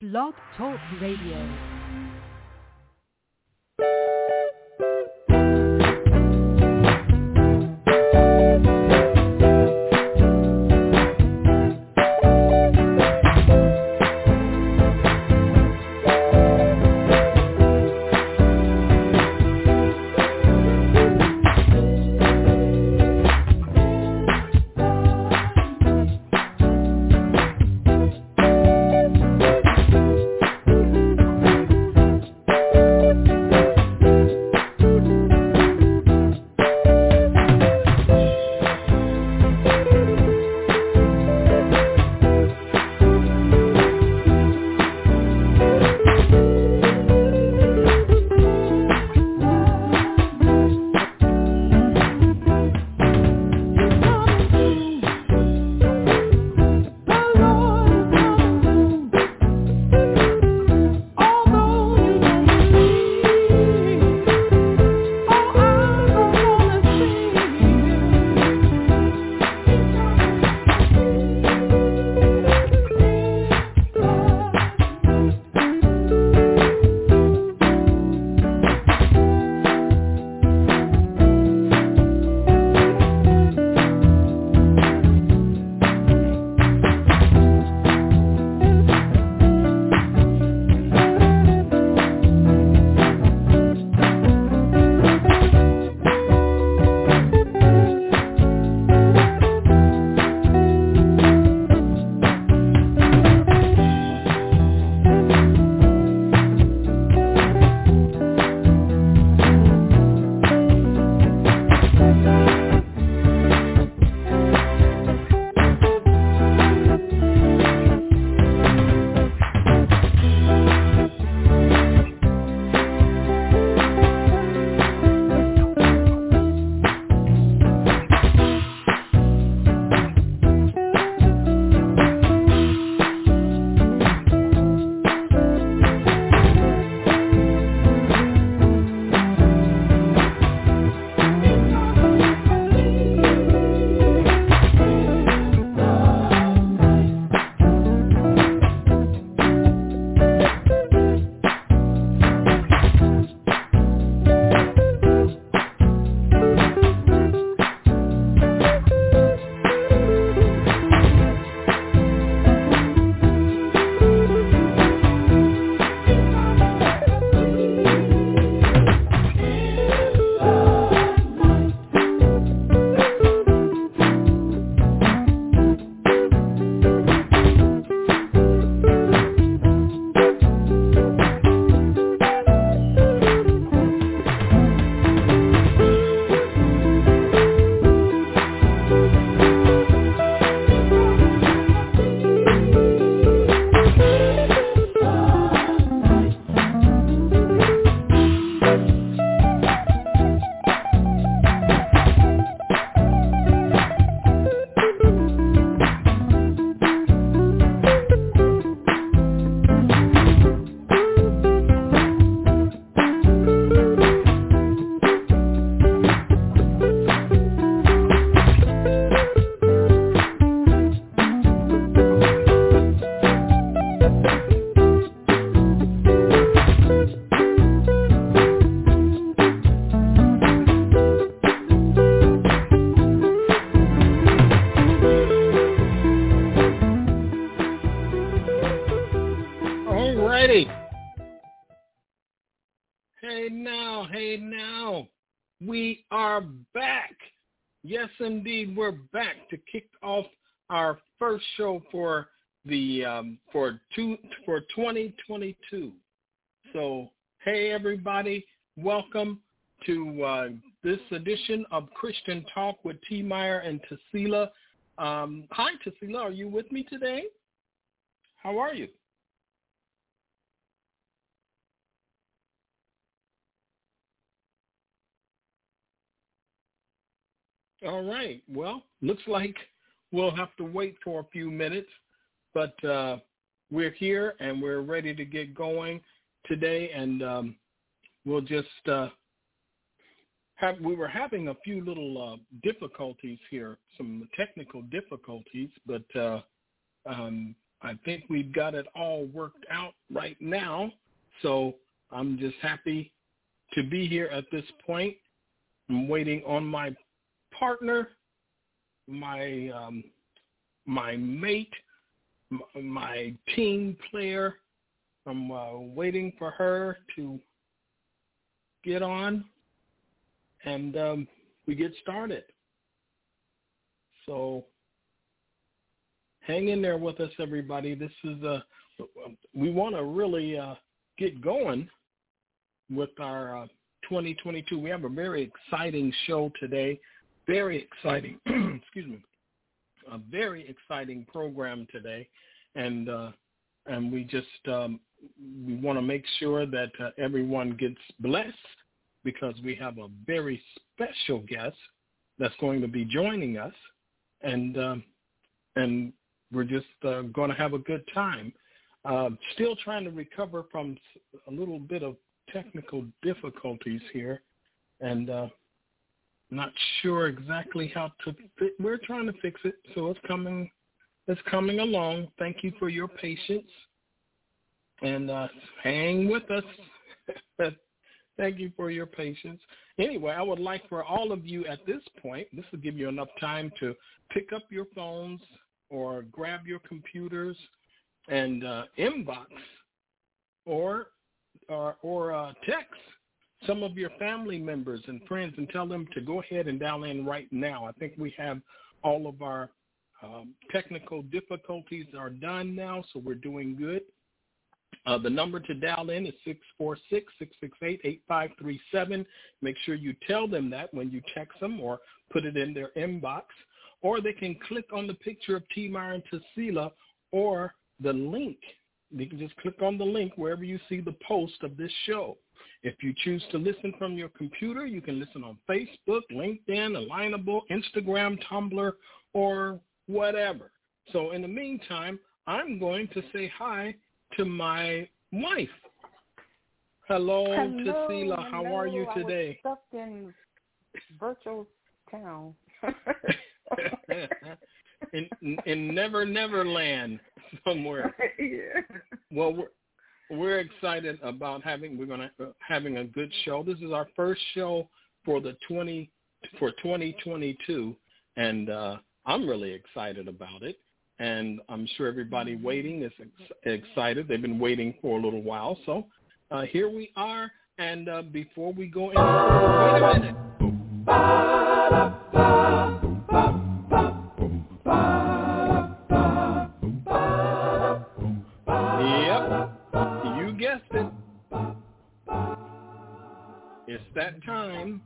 Blog Talk Radio. We are back. Yes, indeed, we're back to kick off our first show for the for 2022. So, hey everybody, welcome to this edition of Christian Talk with T. Meyer and Tassila. Hi, Tassila, are you with me today? How are you? All right. Well, looks like we'll have to wait for a few minutes, but we're here and we're ready to get going today. And we'll just we were having a few little difficulties here, some technical difficulties, but I think we've got it all worked out right now. So I'm just happy to be here at this point. I'm waiting on my partner, my mate, my team player. I'm waiting for her to get on, and we get started. So hang in there with us, everybody. This is we want to really get going with our 2022. We have a very exciting show today. Very exciting. Excuse me. A very exciting program today, and we just we want to make sure that everyone gets blessed, because we have a very special guest that's going to be joining us, and we're just going to have a good time. Still trying to recover from a little bit of technical difficulties here, and not sure exactly how to we're trying to fix it, so it's coming along. Thank you for your patience, and hang with us. Thank you for your patience. Anyway, I would like for all of you at this point, this will give you enough time to pick up your phones or grab your computers and inbox or text some of your family members and friends and tell them to go ahead and dial in right now. I think we have all of our technical difficulties are done now, so we're doing good. The number to dial in is 646-668-8537. Make sure you tell them that when you text them or put it in their inbox. Or they can click on the picture of T. Myron Tassila or the link. You can just click on the link wherever you see the post of this show. If you choose to listen from your computer, you can listen on Facebook, LinkedIn, Alignable, Instagram, Tumblr, or whatever. So in the meantime, I'm going to say hi to my wife. Hello. Tassila. How are you today? I was stuck in virtual town. in Never Land somewhere. Yeah. Well, we're excited about having a good show. This is our first show for 2022, and I'm really excited about it. And I'm sure everybody waiting is excited. They've been waiting for a little while. So here we are. And before we go any further, wait a minute. Yep, you guessed it. It's that time.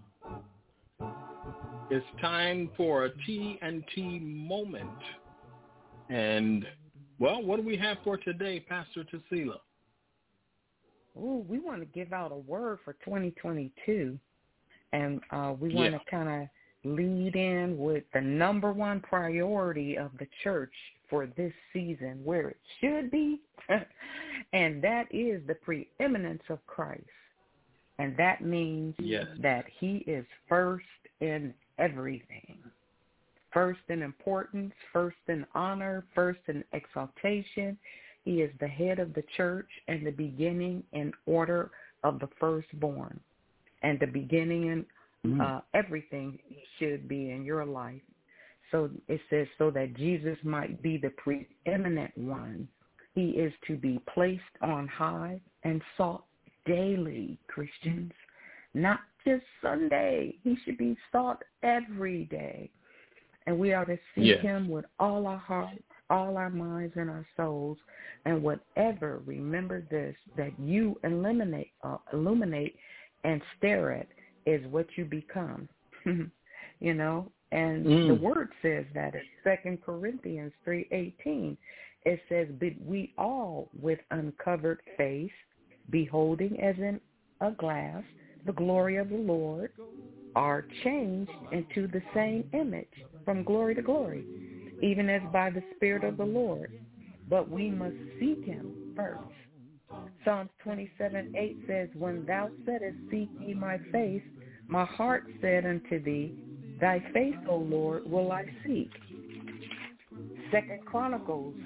It's time for a T&T moment. And, well, what do we have for today, Pastor Tassila? Oh, we want to give out a word for 2022. And we want to kind of lead in with the number one priority of the church for this season, where it should be, and that is the preeminence of Christ. And that means that he is first in everything. First in importance, first in honor, first in exaltation. He is the head of the church and the beginning and order of the firstborn, and the beginning and everything should be in your life. So it says, so that Jesus might be the preeminent one. He is to be placed on high and sought daily, Christians. Not just Sunday. He should be sought every day. And we are to seek him with all our heart, all our minds, and our souls. And whatever, remember this, that you illuminate and stare at is what you become. You know? And the word says that in 2 Corinthians 3:18. It says, but we all with uncovered face, beholding as in a glass the glory of the Lord, are changed into the same image from glory to glory, even as by the Spirit of the Lord. But we must seek him first. Psalms 27:8 says, when thou saidest, seek ye my face, my heart said unto thee, thy face, O Lord, will I seek. 2 Chronicles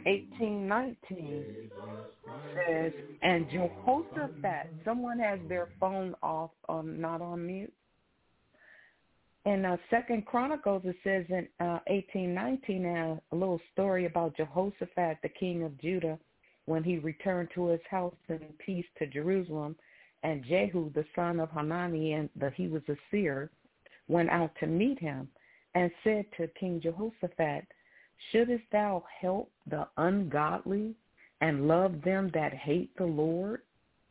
18:19 says, and Jehoshaphat, someone has their phone off, not on mute. In 2 Chronicles, it says in 18:19, a little story about Jehoshaphat, the king of Judah, when he returned to his house in peace to Jerusalem, and Jehu, the son of Hanani, and he was a seer, went out to meet him, and said to King Jehoshaphat, shouldest thou help the ungodly and love them that hate the Lord?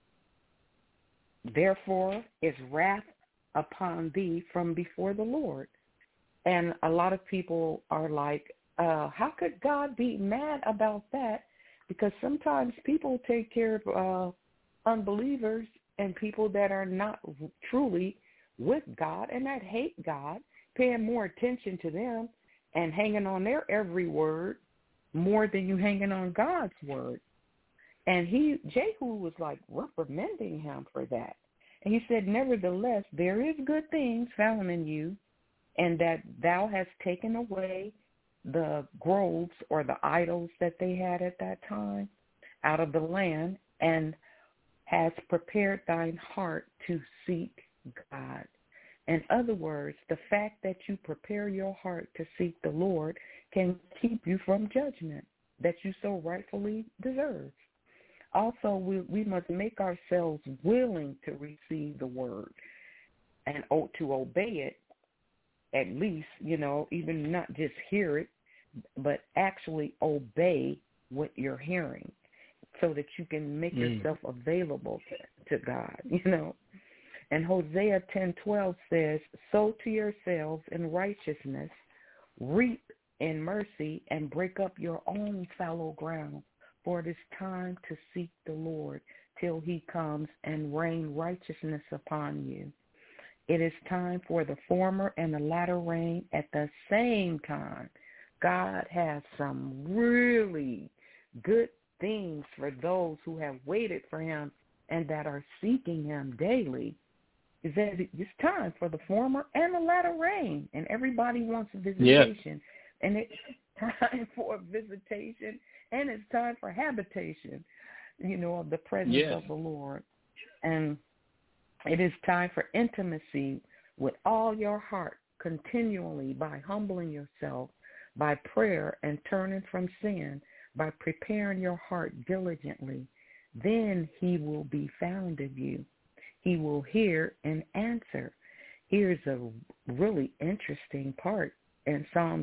Therefore is wrath upon thee from before the Lord. And a lot of people are like, how could God be mad about that? Because sometimes people take care of unbelievers and people that are not truly with God and that hate God, paying more attention to them and hanging on their every word more than you hanging on God's word. And Jehu was like reprimanding him for that. And he said, nevertheless, there is good things found in you, and that thou hast taken away the groves or the idols that they had at that time out of the land, and has prepared thine heart to seek God. In other words, the fact that you prepare your heart to seek the Lord can keep you from judgment that you so rightfully deserve. Also, we must make ourselves willing to receive the word and to obey it, at least, even not just hear it, but actually obey what you're hearing so that you can make yourself available to God, And Hosea 10:12 says, sow to yourselves in righteousness, reap in mercy, and break up your own fallow ground. For it is time to seek the Lord till he comes and rain righteousness upon you. It is time for the former and the latter rain at the same time. God has some really good things for those who have waited for him and that are seeking him daily. Is that it's time for the former and the latter rain, and everybody wants a visitation. Yes. And it's time for a visitation, and it's time for habitation, of the presence of the Lord. And it is time for intimacy with all your heart, continually, by humbling yourself, by prayer and turning from sin, by preparing your heart diligently. Then he will be found of you. He will hear and answer. Here's a really interesting part in Psalms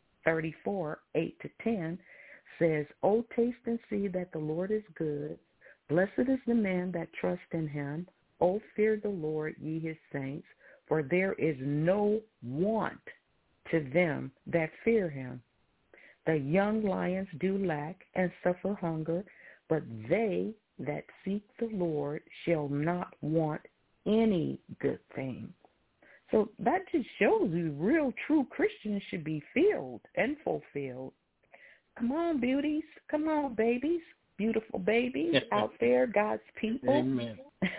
34, 8-10 says, O taste and see that the Lord is good. Blessed is the man that trusts in him. O fear the Lord, ye his saints, for there is no want to them that fear him. The young lions do lack and suffer hunger, but they that seek the Lord shall not want any good thing. So that just shows you real, true Christians should be filled and fulfilled. Come on, beauties. Come on, babies. Beautiful babies out there, God's people. Amen.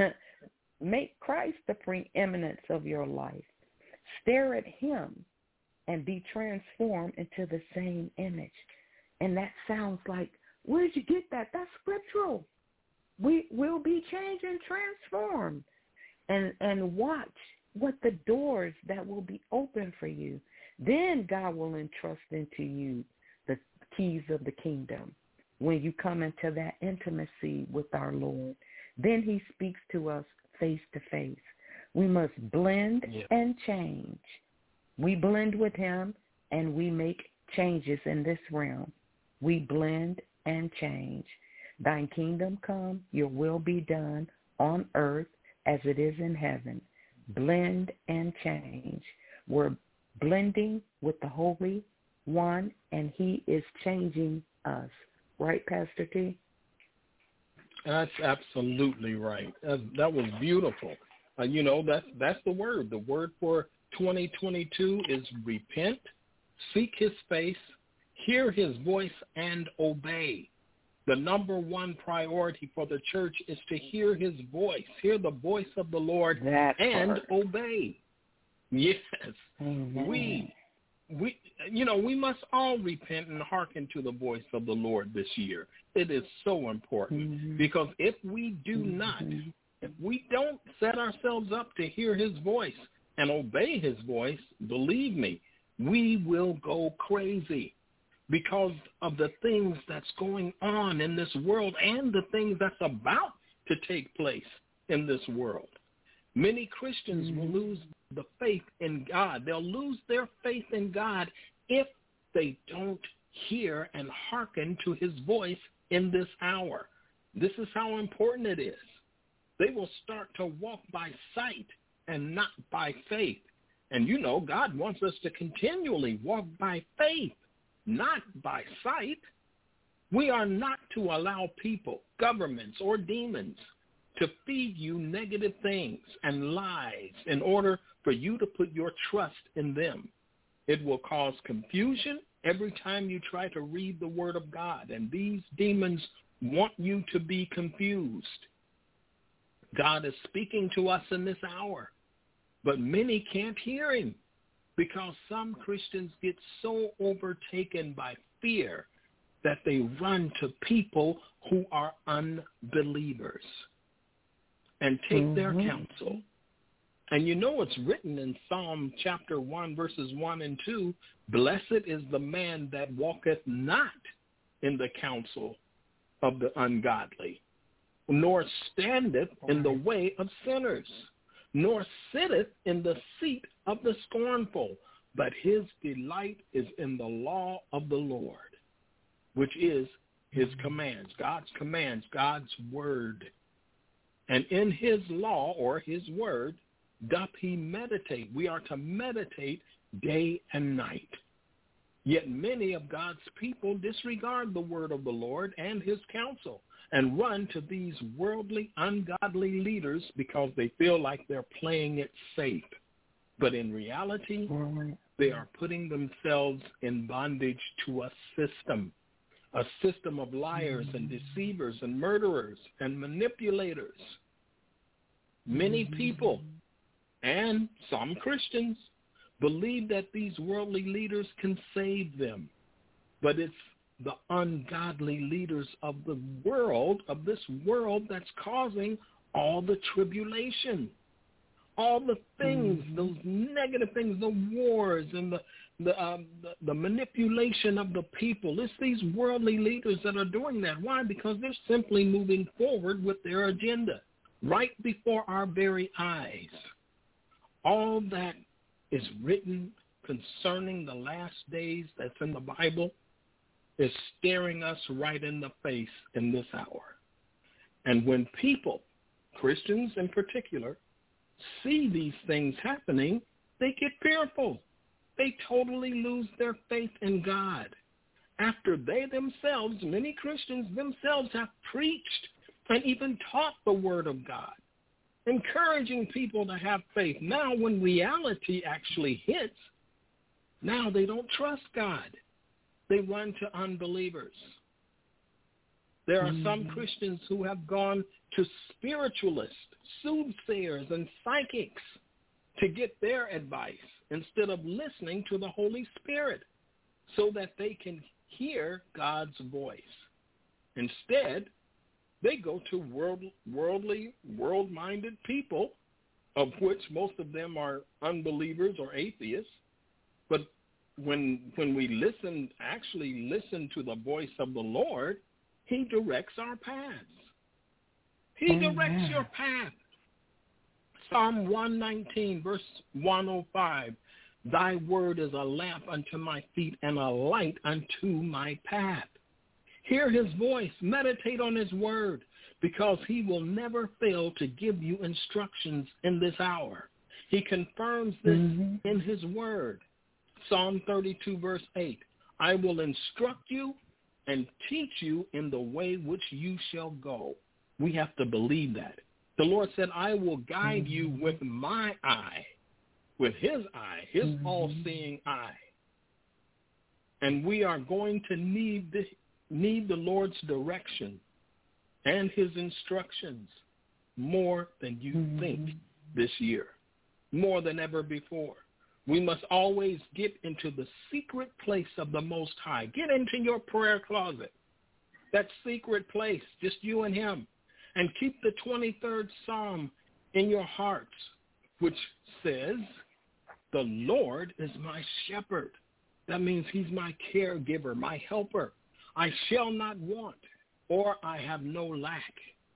Make Christ the preeminence of your life. Stare at him and be transformed into the same image. And that sounds like, where did you get that? That's scriptural. We will be changed and transformed. And watch what the doors that will be open for you. Then God will entrust into you the keys of the kingdom when you come into that intimacy with our Lord. Then he speaks to us face to face. We must blend and change. We blend with him and we make changes in this realm. We blend and change. Thine kingdom come, your will be done on earth as it is in heaven. Blend and change. We're blending with the Holy One, and he is changing us. Right, Pastor T? That's absolutely right. That was beautiful. That's the word. The word for 2022 is repent, seek his face, hear his voice, and obey. The number one priority for the church is to hear his voice, hear the voice of the Lord, and obey. Yes, we must all repent and hearken to the voice of the Lord this year. It is so important because if we do not, if we don't set ourselves up to hear his voice and obey his voice, believe me, we will go crazy because of the things that's going on in this world and the things that's about to take place in this world. Many Christians will lose the faith in God. They'll lose their faith in God if they don't hear and hearken to his voice in this hour. This is how important it is. They will start to walk by sight and not by faith. And God wants us to continually walk by faith, not by sight. We are not to allow people, governments, or demons to feed you negative things and lies in order for you to put your trust in them. It will cause confusion every time you try to read the Word of God, and these demons want you to be confused. God is speaking to us in this hour, but many can't hear him because some Christians get so overtaken by fear that they run to people who are unbelievers and take their counsel. And it's written in Psalm chapter 1, verses 1 and 2, blessed is the man that walketh not in the counsel of the ungodly, nor standeth in the way of sinners, nor sitteth in the seat of the scornful, but his delight is in the law of the Lord, which is his commands, God's word. And in his law, or his word, doth he meditate. We are to meditate day and night. Yet many of God's people disregard the word of the Lord and his counsel and run to these worldly, ungodly leaders because they feel like they're playing it safe. But in reality, they are putting themselves in bondage to a system of liars and deceivers and murderers and manipulators. Many people and some Christians believe that these worldly leaders can save them, but it's the ungodly leaders of the world, of this world, that's causing all the tribulation, all the things, those negative things, the wars and the manipulation of the people. It's these worldly leaders that are doing that. Why? Because they're simply moving forward with their agenda right before our very eyes. All that is written concerning the last days that's in the Bible is staring us right in the face in this hour. And when people, Christians in particular, see these things happening, they get fearful. They totally lose their faith in God. After they themselves, many Christians themselves, have preached and even taught the Word of God, encouraging people to have faith. Now when reality actually hits, now they don't trust God. They run to unbelievers. There are some Christians who have gone to spiritualists, soothsayers, and psychics to get their advice instead of listening to the Holy Spirit so that they can hear God's voice. Instead, they go to worldly, world-minded people, of which most of them are unbelievers or atheists. But when we actually listen to the voice of the Lord, he directs our paths. He directs your path. Psalm 119, verse 105, thy word is a lamp unto my feet and a light unto my path. Hear his voice, meditate on his word, because he will never fail to give you instructions in this hour. He confirms this in his word. Psalm 32, verse 8, I will instruct you and teach you in the way which you shall go. We have to believe that. The Lord said, I will guide you with my eye, with his eye, his all-seeing eye. And we are going to need the Lord's direction and his instructions more than you think this year, more than ever before. We must always get into the secret place of the Most High. Get into your prayer closet, that secret place, just you and him, and keep the 23rd Psalm in your hearts, which says, the Lord is my shepherd. That means he's my caregiver, my helper. I shall not want, or I have no lack.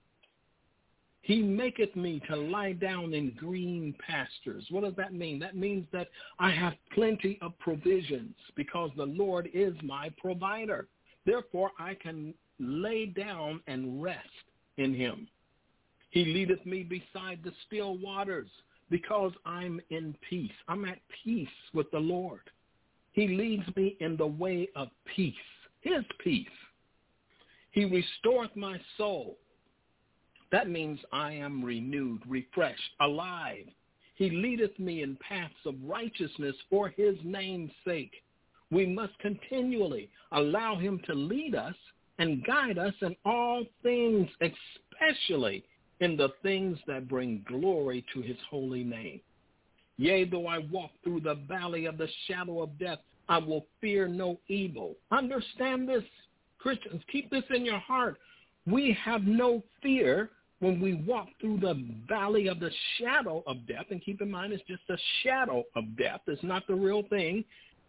He maketh me to lie down in green pastures. What does that mean? That means that I have plenty of provisions because the Lord is my provider. Therefore, I can lay down and rest in him. He leadeth me beside the still waters because I'm in peace. I'm at peace with the Lord. He leads me in the way of peace, his peace. He restoreth my soul. That means I am renewed, refreshed, alive. He leadeth me in paths of righteousness for his name's sake. We must continually allow him to lead us and guide us in all things, especially in the things that bring glory to his holy name. Yea, though I walk through the valley of the shadow of death, I will fear no evil. Understand this, Christians. Keep this in your heart. We have no fear when we walk through the valley of the shadow of death. And keep in mind, it's just a shadow of death. It's not the real thing.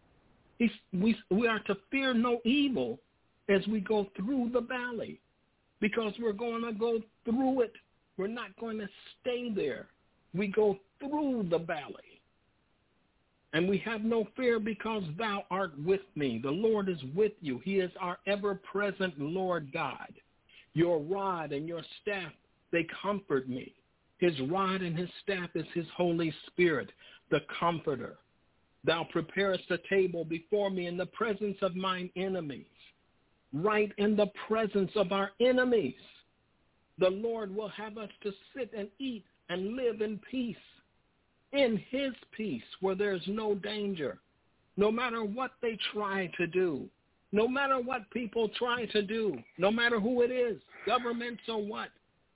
We are to fear no evil as we go through the valley, because we're going to go through it. We're not going to stay there. We go through the valley. And we have no fear because thou art with me. The Lord is with you. He is our ever-present Lord God. Your rod and your staff, they comfort me. His rod and his staff is his Holy Spirit, the Comforter. Thou preparest a table before me in the presence of mine enemies. Right in the presence of our enemies. The Lord will have us to sit and eat and live in peace. In his peace where there's no danger. No matter what they try to do. No matter what people try to do. No matter who it is. Governments or what.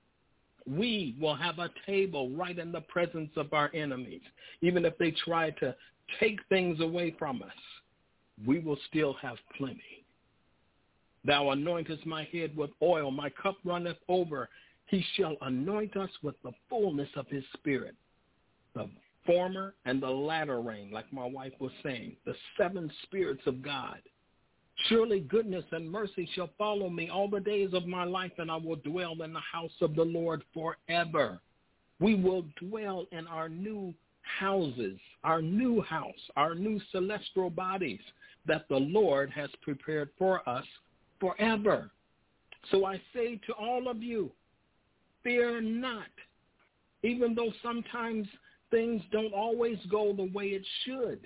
We will have a table right in the presence of our enemies. Even if they try to take things away from us, we will still have plenty. Thou anointest my head with oil, my cup runneth over. He shall anoint us with the fullness of his Spirit. The former and the latter rain, like my wife was saying, the 7 spirits of God. Surely goodness and mercy shall follow me all the days of my life, and I will dwell in the house of the Lord forever. We will dwell in our new houses, our new house, our new celestial bodies that the Lord has prepared for us forever. So I say to all of you, fear not, even though sometimes things don't always go the way it should.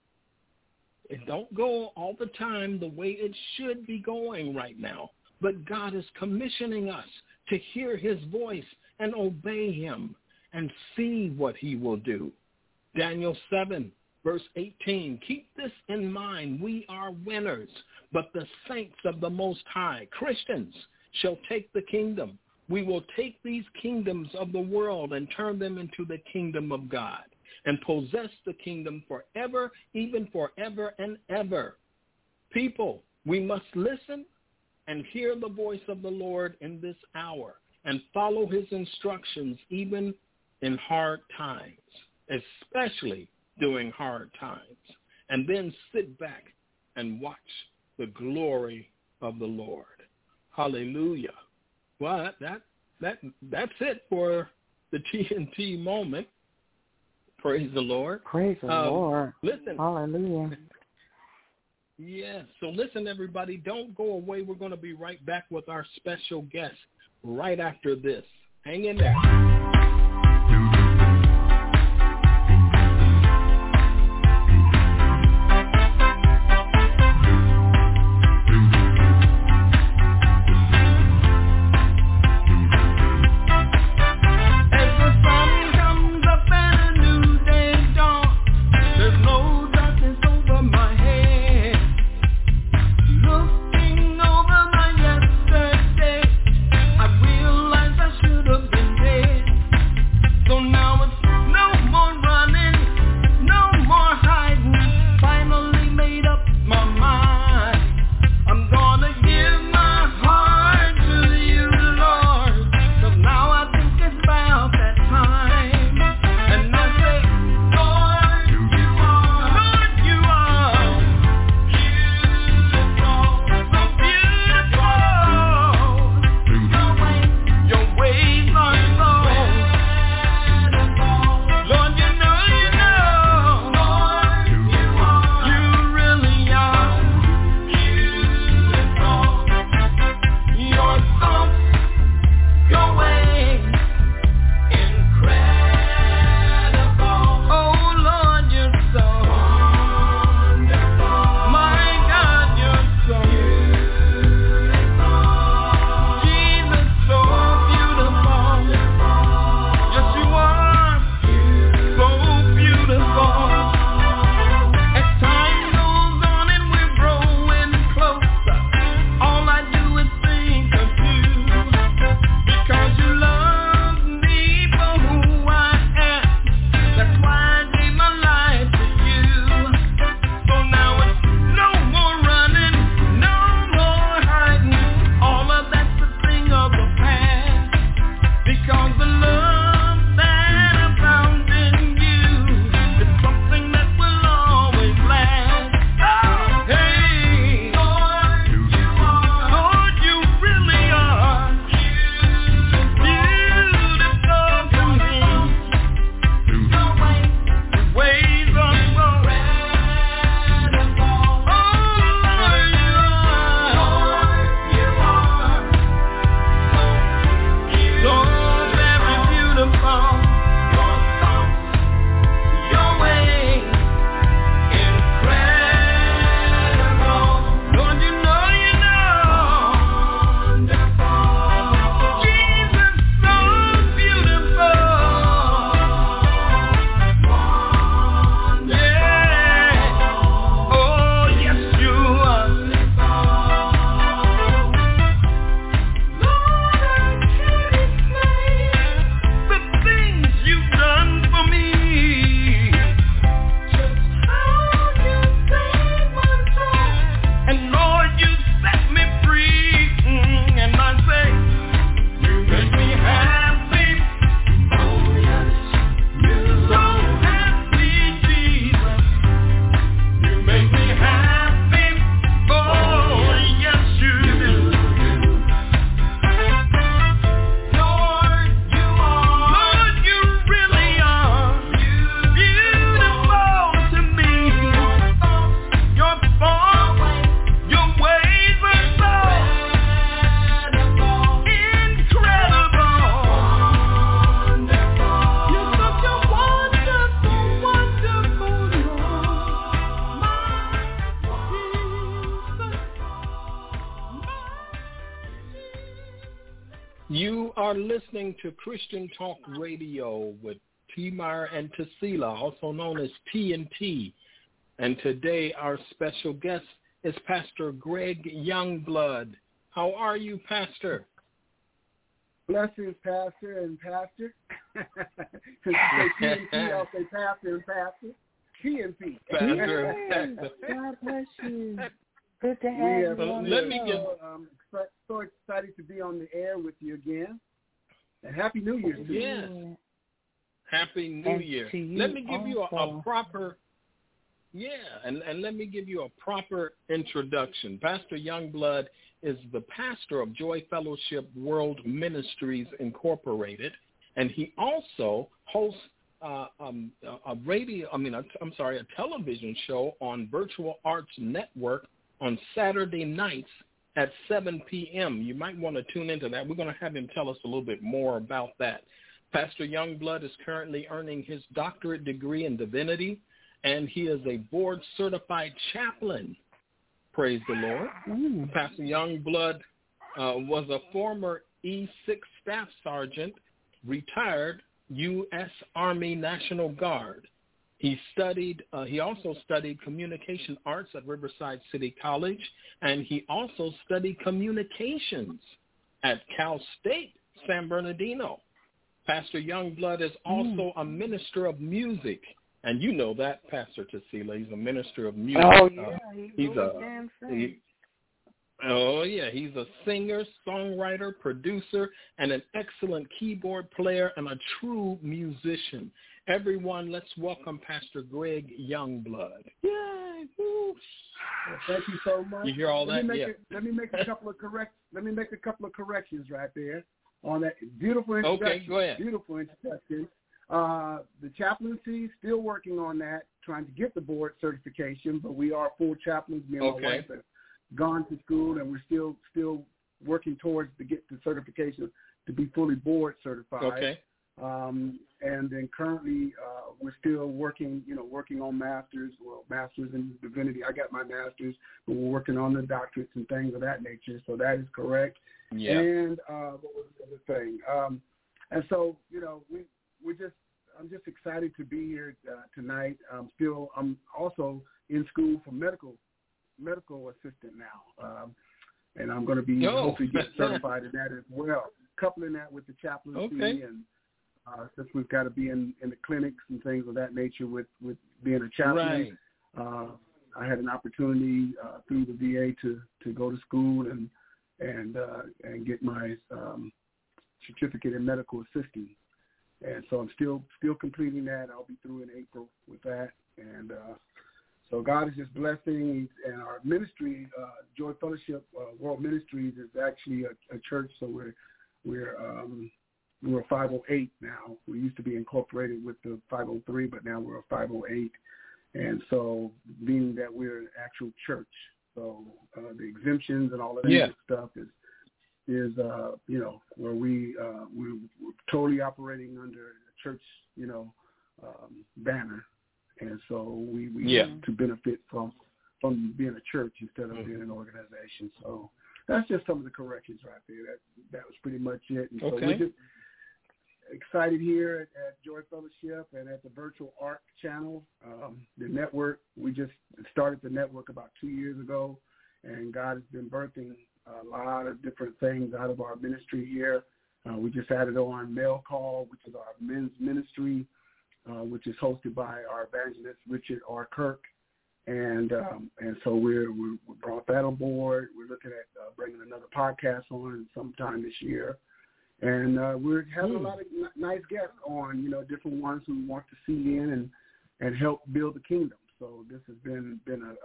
It don't go all the time the way it should be going right now. But God is commissioning us to hear his voice and obey him and see what he will do. Daniel 7, verse 18, keep this in mind. We are winners, but the saints of the Most High, Christians, shall take the kingdom. We will take these kingdoms of the world and turn them into the kingdom of God and possess the kingdom forever, even forever and ever. People, we must listen and hear the voice of the Lord in this hour and follow his instructions even in hard times, especially during hard times, and then sit back and watch the glory of the Lord. Hallelujah. Well, that's it for the TNT moment. Praise the Lord. Praise the Lord. Listen. Hallelujah. Yeah. So listen, everybody, don't go away. We're going to be right back with our special guest right after this. Hang in there. You are listening to Christian Talk Radio with T. Meyer and Tassila, also known as T&T. And today our special guest is Pastor Greg Youngblood. How are you, Pastor? Blessings, Pastor and Pastor. Since you say T&T, I'll say Pastor and Pastor. T&T. Pastor and Pastor. God bless you. Good to have you on let me get... so excited to be on the air with you again. And Happy New Year to you. Yes. Happy New Year. Let me give you a proper... Yeah, and let me give you a proper introduction. Pastor Youngblood is the pastor of Joy Fellowship World Ministries Incorporated, and he also hosts a television show on Virtual Arts Network on Saturday nights at 7 p.m. You might want to tune into that. We're going to have him tell us a little bit more about that. Pastor Youngblood is currently earning his doctorate degree in divinity, and he is a board-certified chaplain. Praise the Lord. Pastor Youngblood was a former E6 Staff Sergeant, retired U.S. Army National Guard. He also studied communication arts at Riverside City College, and he also studied communications at Cal State San Bernardino. Pastor Youngblood is also a minister of music. And you know that, Pastor Tassila. He's a minister of music. Oh, yeah. He's a singer, songwriter, producer, and an excellent keyboard player and a true musician. Everyone, let's welcome Pastor Greg Youngblood. Yay! Woo. Well, thank you so much. You hear all that? Let me make a couple of corrections right there on that beautiful introduction. Okay, go ahead. Beautiful introduction. The chaplaincy, still working on that, trying to get the board certification, but we are full chaplains. Me and my wife have gone to school, and we're still working towards to get the certification to be fully board certified. Okay. And then currently we're still working on masters in divinity. I got my master's, but we're working on the doctorates and things of that nature. So that is correct. Yeah. And what was the other thing? And so, I'm just excited to be here tonight. I'm also in school for medical assistant now, and I'm going to be hopefully get certified in that as well. Coupling that with the chaplaincy, and since we've got to be in the clinics and things of that nature with being a chaplain, I had an opportunity through the VA to go to school and get my certificate in medical assisting. And so I'm still completing that. I'll be through in April with that. And so God is just blessing. And our ministry, Joy Fellowship World Ministries, is actually a church. So we're 508 now. We used to be incorporated with the 503, but now we're a 508. And so being that we're an actual church, so the exemptions and all of that good stuff is where we're totally operating under a church, banner. And so we have to benefit from being a church instead of being an organization. So that's just some of the corrections right there. That was pretty much it. And so we're just excited here at Joy Fellowship and at the Virtual Arc channel, the network. We just started the network about 2 years ago, and God has been birthing a lot of different things out of our ministry here. We just added on Mail Call, which is our men's ministry, which is hosted by our evangelist Richard R. Kirk, and so we brought that on board. We're looking at bringing another podcast on sometime this year, and we're having a lot of nice guests on, different ones who want to see in and help build the kingdom. So this has been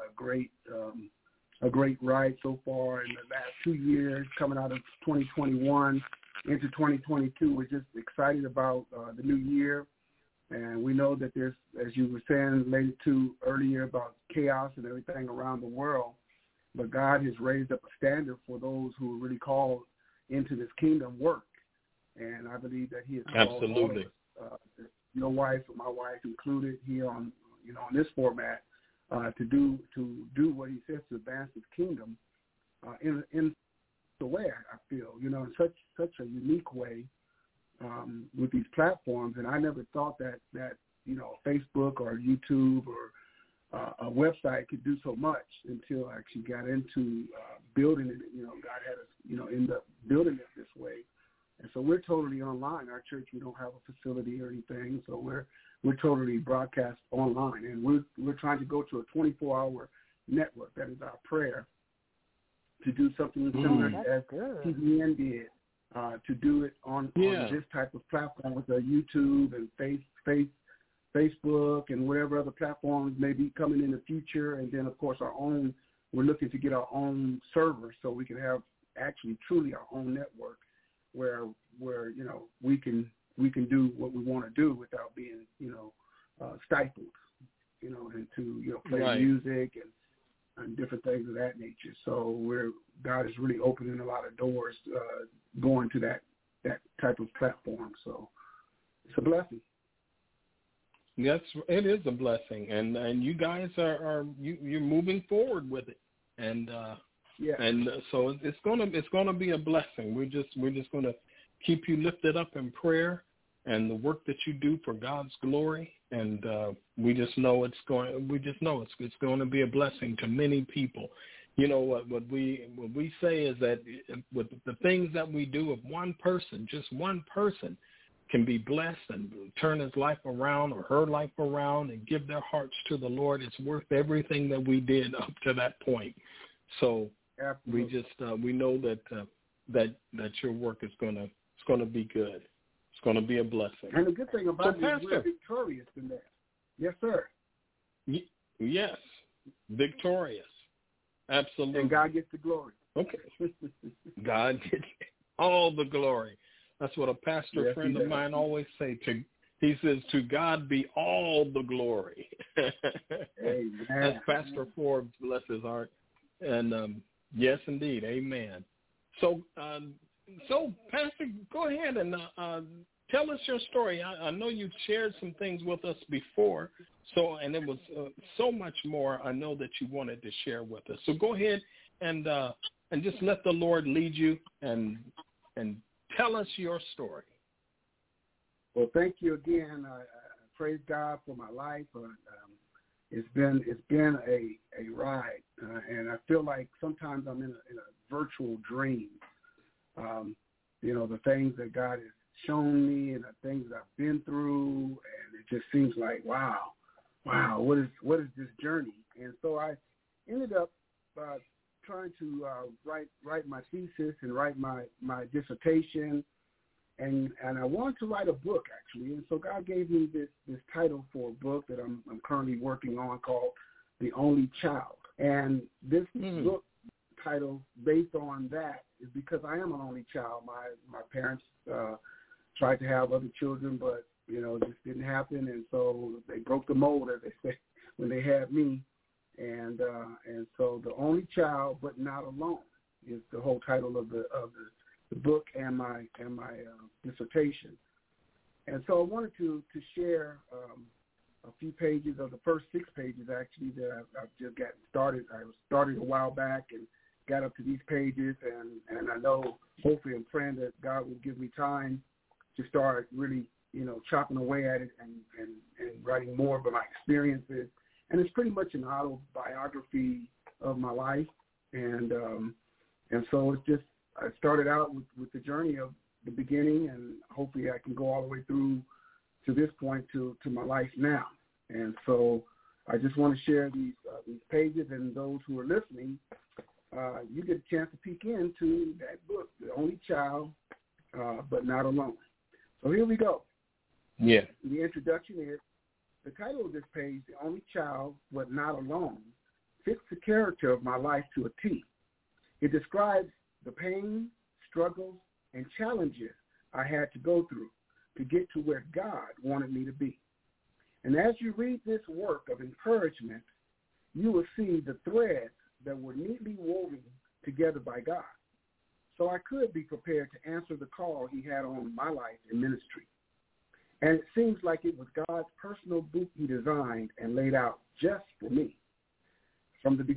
a great ride so far in the last 2 years, coming out of 2021 into 2022. We're just excited about the new year. And we know that there's, as you were saying, related to earlier about chaos and everything around the world, but God has raised up a standard for those who are really called into this kingdom work. And I believe that he has called all of us, your wife, my wife included, here on this format, to do what he says to advance his kingdom in away, I feel, in such a unique way with these platforms. And I never thought that Facebook or YouTube or a website could do so much until I actually got into building it. God had us, end up building it this way. And so we're totally online. Our church, we don't have a facility or anything, so we're totally broadcast online. And we're trying to go to a 24-hour network. That is our prayer, to do something similar as TBN did, to do it on this type of platform with YouTube and Facebook and whatever other platforms may be coming in the future. And then, of course, we're looking to get our own server so we can have actually truly our own network where we can do what we want to do without being, stifled, into, play music and different things of that nature. So God is really opening a lot of doors going to that type of platform. So it's a blessing. Yes, it is a blessing, and you guys you're moving forward with it, and so it's gonna be a blessing. We're just gonna keep you lifted up in prayer and the work that you do for God's glory, and we just know it's going to be a blessing to many people. What we say is that with the things that we do, if just one person can be blessed and turn his life around or her life around and give their hearts to the Lord, it's worth everything that we did up to that point. So we know that your work is going to be good. It's going to be a blessing. And the good thing about it is we're victorious in that. Yes, sir. Yes, victorious. Absolutely. And God gets the glory. Okay. God gets all the glory. That's what a pastor friend of mine always say. He says, to God be all the glory. Amen. That's Pastor Forbes, bless his heart. And yes, indeed. Amen. So, Pastor, go ahead and tell us your story. I know you shared some things with us before, and it was so much more I know that you wanted to share with us. So go ahead and just let the Lord lead you and tell us your story. Well, thank you again. I praise God for my life. It's been a ride, and I feel like sometimes I'm in a virtual dream. The things that God has shown me and the things that I've been through, and it just seems like, wow, what is this journey? And so I ended up trying to write my thesis and write my dissertation, and I wanted to write a book, actually. And so God gave me this title for a book that I'm currently working on called The Only Child. And this book title, based on that, is because I am an only child. My parents tried to have other children, but it just didn't happen, and so they broke the mold, as they say, when they had me. And so The Only Child but Not Alone is the whole title of the book and my dissertation. And so I wanted to share a few pages of the first 6 pages, actually, that I've just gotten started. I was started a while back and got up to these pages, and I know, hopefully, I'm praying that God will give me time to start really, chopping away at it and writing more about my experiences. And it's pretty much an autobiography of my life, and so it's just, I started out with the journey of the beginning, and hopefully I can go all the way through to this point to my life now. And so I just want to share these pages, and those who are listening, you get a chance to peek into that book, The Only Child but Not Alone. So here we go. Yeah. The introduction is, the title of this page, The Only Child but Not Alone, fits the character of my life to a T. It describes the pain, struggles, and challenges I had to go through to get to where God wanted me to be. And as you read this work of encouragement, you will see the threads that were neatly woven together by God, so I could be prepared to answer the call he had on my life in ministry. And it seems like it was God's personal book he designed and laid out just for me. From the beginning,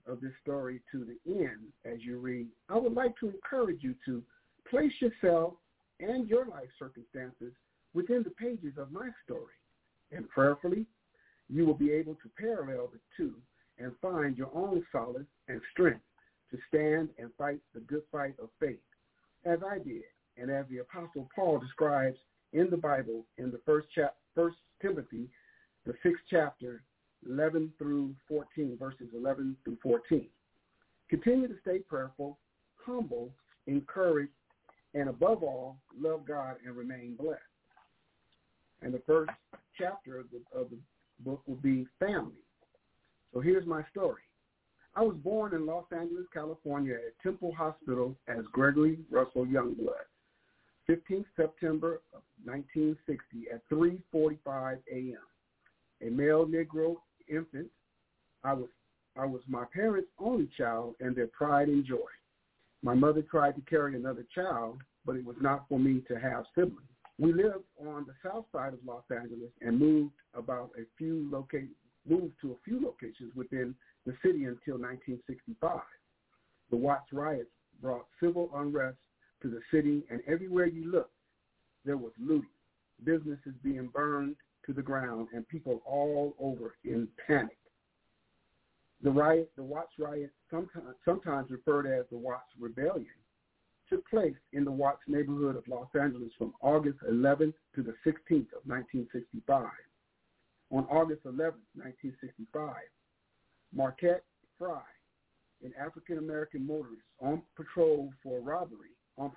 of this story to the end as you read, I would like to encourage you to place yourself and your life circumstances within the pages of my story, and prayerfully, you will be able to parallel the two and find your own solace and strength to stand and fight the good fight of faith, as I did, and as the Apostle Paul describes in the Bible in the first Timothy, the 6th chapter, 11 through 14, verses 11 through 14. Continue to stay prayerful, humble, encouraged, and above all, love God and remain blessed. And the first chapter of the book will be family. So here's my story. I was born in Los Angeles, California at Temple Hospital as Gregory Russell Youngblood, 15th September of 1960 at 3:45 a.m. A male Negro infant, I was my parents' only child and their pride and joy. My mother tried to carry another child, but it was not for me to have siblings. We lived on the south side of Los Angeles and moved to a few locations within the city until 1965. The Watts riots brought civil unrest to the city, and everywhere you looked, there was looting, businesses being burned to the ground, and people all over in panic. The Watts riot, sometimes referred as the Watts Rebellion, took place in the Watts neighborhood of Los Angeles from August 11th to the 16th of 1965. On August 11th, 1965, Marquette Fry, an African-American motorist on parole for robbery,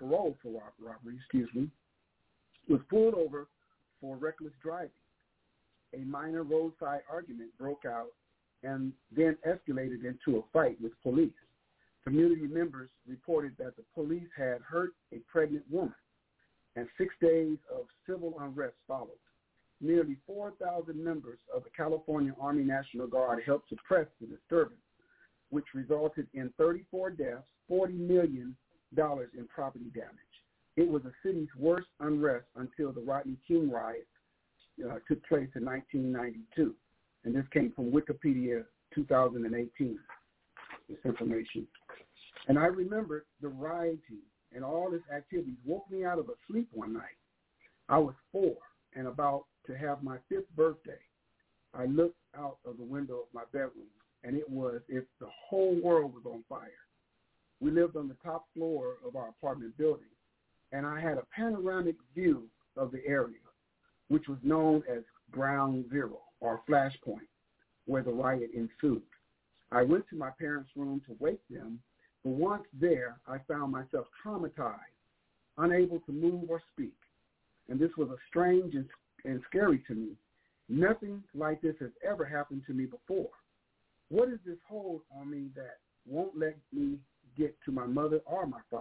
was pulled over for reckless driving. A minor roadside argument broke out and then escalated into a fight with police. Community members reported that the police had hurt a pregnant woman, and 6 days of civil unrest followed. Nearly 4,000 members of the California Army National Guard helped suppress the disturbance, which resulted in 34 deaths, $40 million in property damage. It was the city's worst unrest until the Rodney King riots took place in 1992. And this came from Wikipedia 2018, this information. And I remember the rioting and all this activity woke me out of a sleep one night. I was 4 and about to have my 5th birthday. I looked out of the window of my bedroom, and it was as if the whole world was on fire. We lived on the top floor of our apartment building, and I had a panoramic view of the area, which was known as Ground Zero or Flashpoint, where the riot ensued. I went to my parents' room to wake them, but once there, I found myself traumatized, unable to move or speak. And this was strange and scary to me. Nothing like this has ever happened to me before. What is this hold on me that won't let me get to my mother or my father?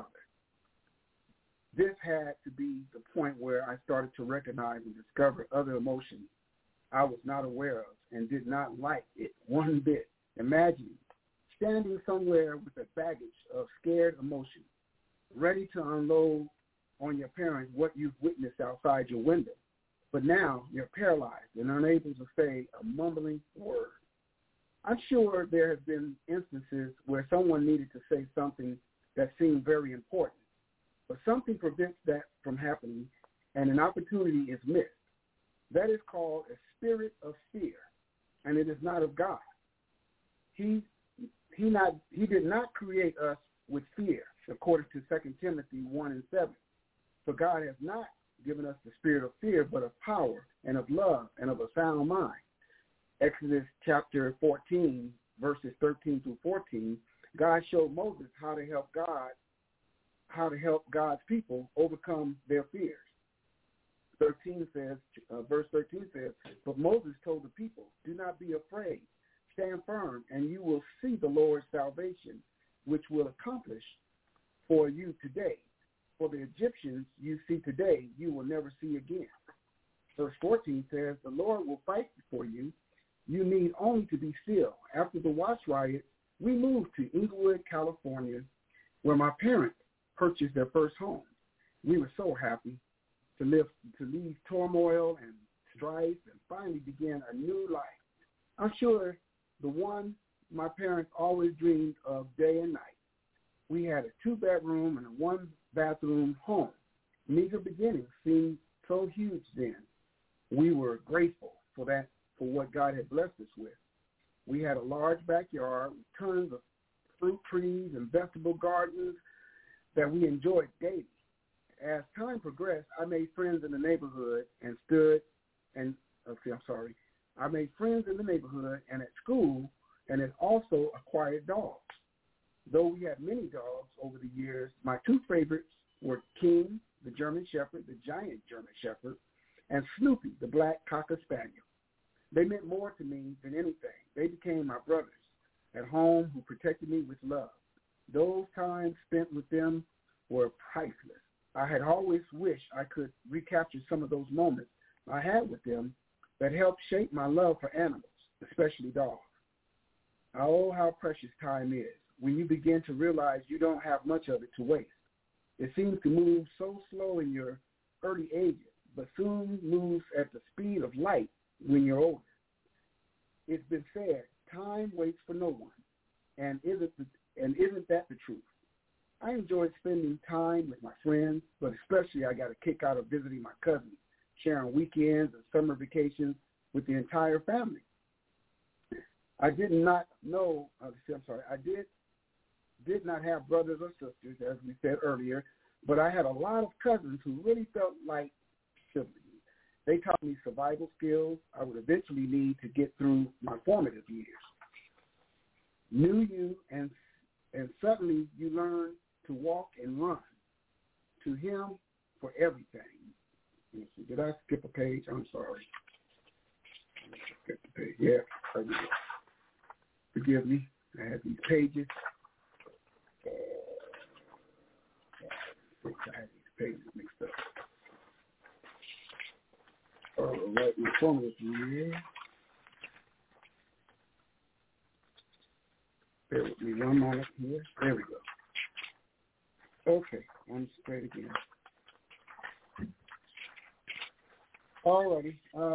This had to be the point where I started to recognize and discover other emotions I was not aware of and did not like it one bit. Imagine standing somewhere with a baggage of scared emotions, ready to unload on your parents what you've witnessed outside your window. But now you're paralyzed and unable to say a mumbling word. I'm sure there have been instances where someone needed to say something that seemed very important, but something prevents that from happening and an opportunity is missed. That is called a spirit of fear, and it is not of God. He did not create us with fear, according to 2 Timothy 1:7. For God has not given us the spirit of fear, but of power and of love and of a sound mind. Exodus chapter 14, verses 13 through 14, God showed Moses how to help God's people overcome their fears. Verse 13 says, but Moses told the people, do not be afraid. Stand firm, and you will see the Lord's salvation, which will accomplish for you today. For the Egyptians you see today, you will never see again. Verse 14 says, the Lord will fight for you. You need only to be still. After the Watts riot, we moved to Inglewood, California, where my parents purchased their first home. We were so happy to leave turmoil and strife and finally begin a new life. I'm sure the one my parents always dreamed of day and night. We had a 2-bedroom and a 1-bathroom home. Meager beginnings seemed so huge then. We were grateful for what God had blessed us with. We had a large backyard with tons of fruit trees and vegetable gardens that we enjoyed daily. As time progressed, I made friends in the neighborhood I made friends in the neighborhood and at school, and had also acquired dogs. Though we had many dogs over the years, my 2 favorites were King, the German Shepherd, the giant German Shepherd, and Snoopy, the black Cocker Spaniel. They meant more to me than anything. They became my brothers at home who protected me with love. Those times spent with them were priceless. I had always wished I could recapture some of those moments I had with them that helped shape my love for animals, especially dogs. Oh, how precious time is when you begin to realize you don't have much of it to waste. It seems to move so slow in your early ages, but soon moves at the speed of light when you're older. It's been said, time waits for no one, and isn't that the truth? I enjoyed spending time with my friends, but especially I got a kick out of visiting my cousins, sharing weekends and summer vacations with the entire family. I did not have brothers or sisters, as we said earlier, but I had a lot of cousins who really felt like siblings. They taught me survival skills I would eventually need to get through my formative years. Knew you, and suddenly you learn to walk and run. To him for everything. Let's see, did I skip a page? I'm sorry. Skip the page. Yeah, I did. Forgive me. I had these pages. I had these pages mixed up. All right, my phone is here. Bear with me one moment here. There we go. Okay, I'm straight again. Alrighty.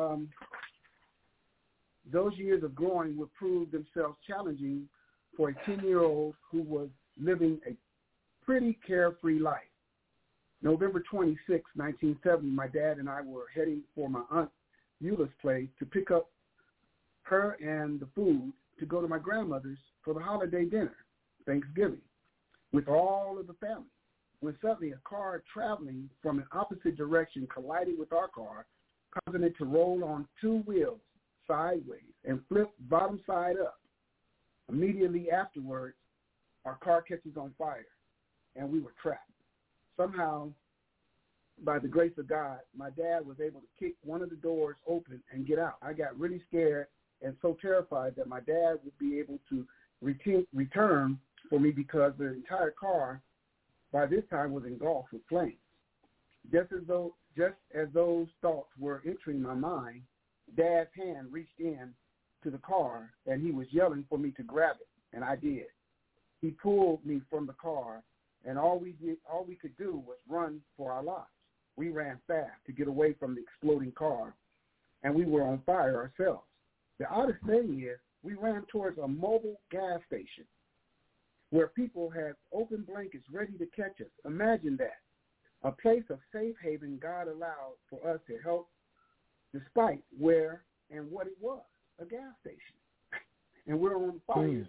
Those years of growing would prove themselves challenging for a 10-year-old who was living a pretty carefree life. November 26, 1970, my dad and I were heading for my Aunt Eula's place to pick up her and the food to go to my grandmother's for the holiday dinner, Thanksgiving, with all of the family, when suddenly a car traveling from an opposite direction collided with our car, causing it to roll on 2 wheels sideways and flip bottom side up. Immediately afterwards, our car catches on fire, and we were trapped. Somehow, by the grace of God, my dad was able to kick one of the doors open and get out. I got really scared and so terrified that my dad would be able to return for me because the entire car by this time was engulfed with flames. Just as those thoughts were entering my mind, Dad's hand reached in to the car, and he was yelling for me to grab it, and I did. He pulled me from the car, and all we could do was run for our lives. We ran fast to get away from the exploding car, and we were on fire ourselves. The oddest thing is we ran towards a mobile gas station where people had open blankets ready to catch us. Imagine that. A place of safe haven God allowed for us to help despite where and what it was, a gas station. And we're on fire.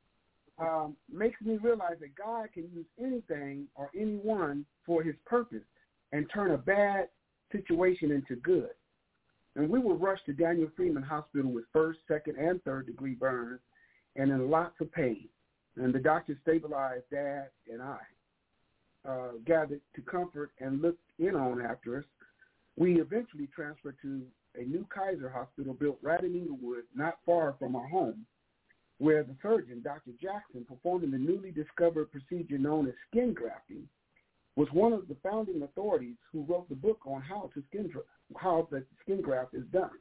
Makes me realize that God can use anything or anyone for his purpose and turn a bad situation into good. And we were rushed to Daniel Freeman Hospital with 1st, 2nd, and 3rd degree burns and in lots of pain. And the doctors stabilized Dad and I, gathered to comfort and look in on after us. We eventually transferred to a new Kaiser hospital built right in Inglewood, not far from our home, where the surgeon, Dr. Jackson, performing the newly discovered procedure known as skin grafting, was one of the founding authorities who wrote the book on how the skin graft is done.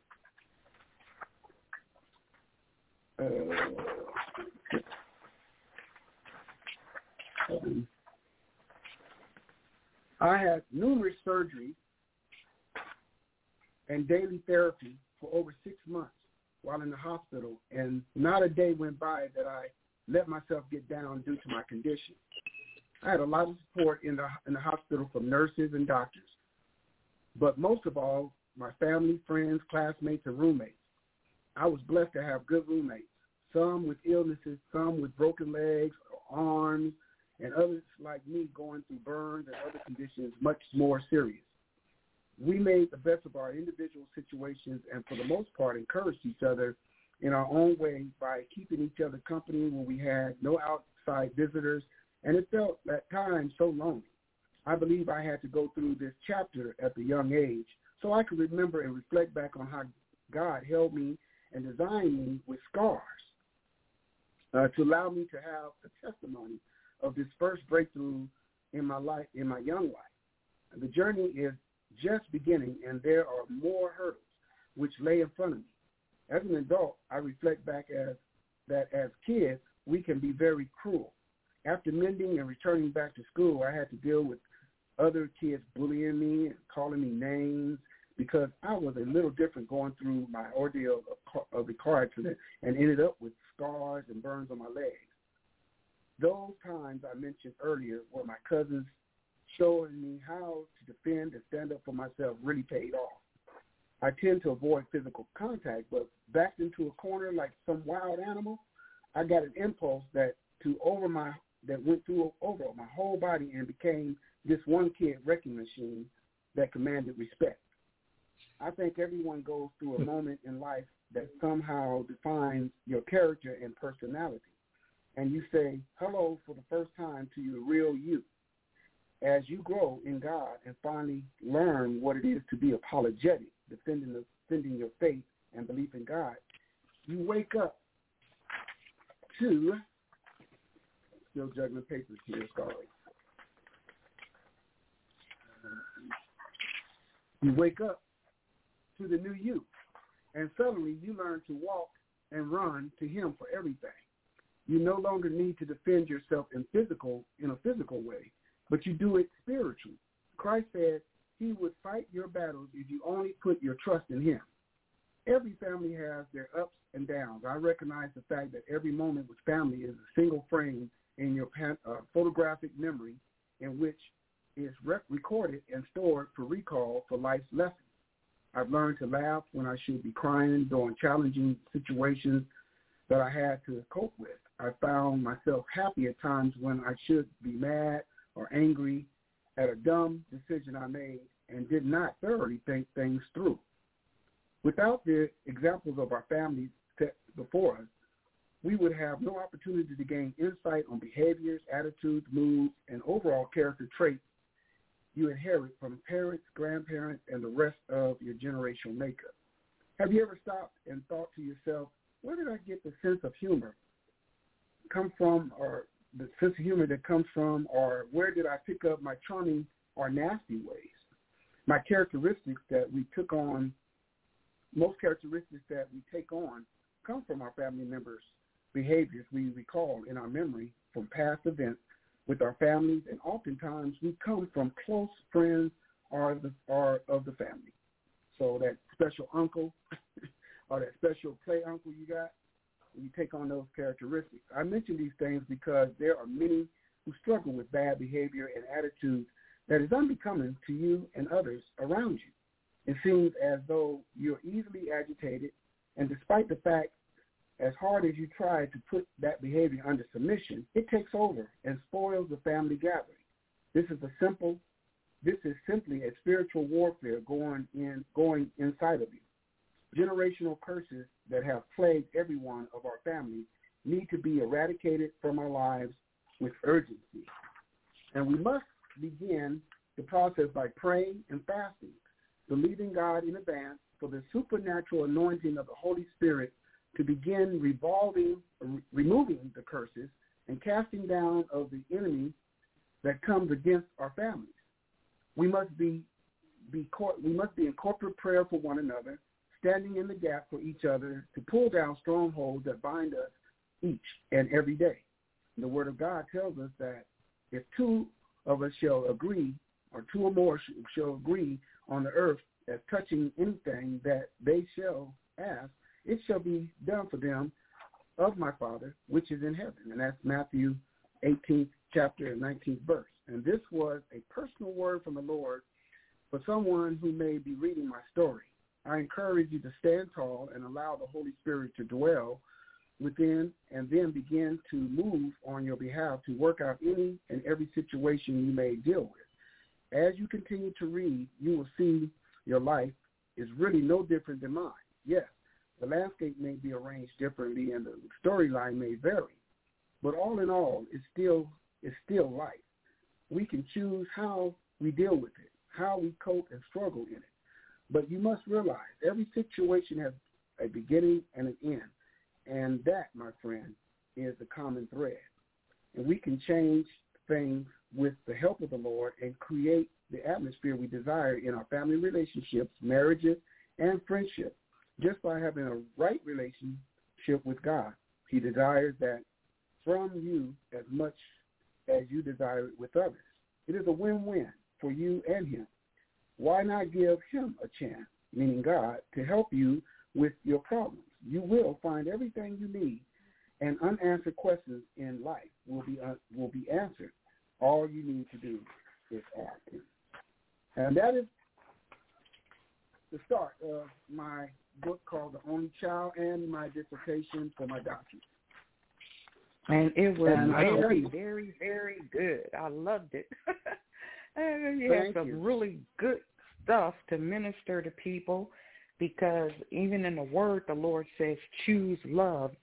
I had numerous surgeries and daily therapy for over 6 months. while in the hospital, and not a day went by that I let myself get down due to my condition. I had a lot of support in the hospital from nurses and doctors, but most of all, my family, friends, classmates, and roommates. I was blessed to have good roommates, some with illnesses, some with broken legs or arms, and others like me going through burns and other conditions much more serious. We made the best of our individual situations and for the most part encouraged each other in our own way by keeping each other company when we had no outside visitors, and it felt at times so lonely. I believe I had to go through this chapter at the young age so I could remember and reflect back on how God held me and designed me with scars to allow me to have a testimony of this first breakthrough in my life, in my young life. The journey is just beginning, and there are more hurdles which lay in front of me. As an adult, I reflect back as kids, we can be very cruel. After mending and returning back to school, I had to deal with other kids bullying me and calling me names because I was a little different going through my ordeal of the car accident and ended up with scars and burns on my legs. Those times I mentioned earlier were my cousins showing me how to defend and stand up for myself really paid off. I tend to avoid physical contact, but backed into a corner like some wild animal, I got an impulse that went through over my whole body and became this one kid wrecking machine that commanded respect. I think everyone goes through a moment in life that somehow defines your character and personality. And you say hello for the first time to your real you. As you grow in God and finally learn what it is to be apologetic, defending your faith and belief in God, you wake up to, still juggling papers here, sorry. You wake up to the new you, and suddenly you learn to walk and run to him for everything. You no longer need to defend yourself in a physical way, but you do it spiritually. Christ said he would fight your battles if you only put your trust in him. Every family has their ups and downs. I recognize the fact that every moment with family is a single frame in your photographic memory in which is recorded and stored for recall for life's lessons. I've learned to laugh when I should be crying during challenging situations that I had to cope with. I found myself happy at times when I should be mad or angry at a dumb decision I made and did not thoroughly think things through. Without the examples of our families set before us, we would have no opportunity to gain insight on behaviors, attitudes, moods, and overall character traits you inherit from parents, grandparents, and the rest of your generational makeup. Have you ever stopped and thought to yourself, where did I get the sense of humor come from, or the sense of humor that comes from, or where did I pick up my charming or nasty ways? My characteristics that we took on, most characteristics that we take on come from our family members' behaviors we recall in our memory from past events with our families, and oftentimes we come from close friends or of the family. So that special uncle or that special play uncle you got, you take on those characteristics. I mention these things because there are many who struggle with bad behavior and attitudes that is unbecoming to you and others around you. It seems as though you're easily agitated, and despite the fact, as hard as you try to put that behavior under submission, it takes over and spoils the family gathering. This is simply a spiritual warfare going inside of you. Generational curses that have plagued every one of our families need to be eradicated from our lives with urgency. And we must begin the process by praying and fasting, believing God in advance for the supernatural anointing of the Holy Spirit to begin removing the curses and casting down of the enemy that comes against our families. We must be in corporate prayer for one another, standing in the gap for each other to pull down strongholds that bind us each and every day. The Word of God tells us that if two of us shall agree, or two or more shall agree on the earth as touching anything that they shall ask, it shall be done for them of my Father, which is in heaven. And that's Matthew 18th chapter and 19th verse. And this was a personal word from the Lord for someone who may be reading my story. I encourage you to stand tall and allow the Holy Spirit to dwell within and then begin to move on your behalf to work out any and every situation you may deal with. As you continue to read, you will see your life is really no different than mine. Yes, the landscape may be arranged differently and the storyline may vary, but all in all, it's still life. We can choose how we deal with it, how we cope and struggle in it. But you must realize every situation has a beginning and an end. And that, my friend, is the common thread. And we can change things with the help of the Lord and create the atmosphere we desire in our family relationships, marriages, and friendships just by having a right relationship with God. He desires that from you as much as you desire it with others. It is a win-win for you and him. Why not give him a chance, meaning God, to help you with your problems? You will find everything you need, and unanswered questions in life will be answered. All you need to do is ask him. And that is the start of my book called The Only Child and my dissertation for my doctorate. And it was very, very, very good. I loved it. And you had some really good stuff to minister to people, because even in the word, the Lord says, choose love,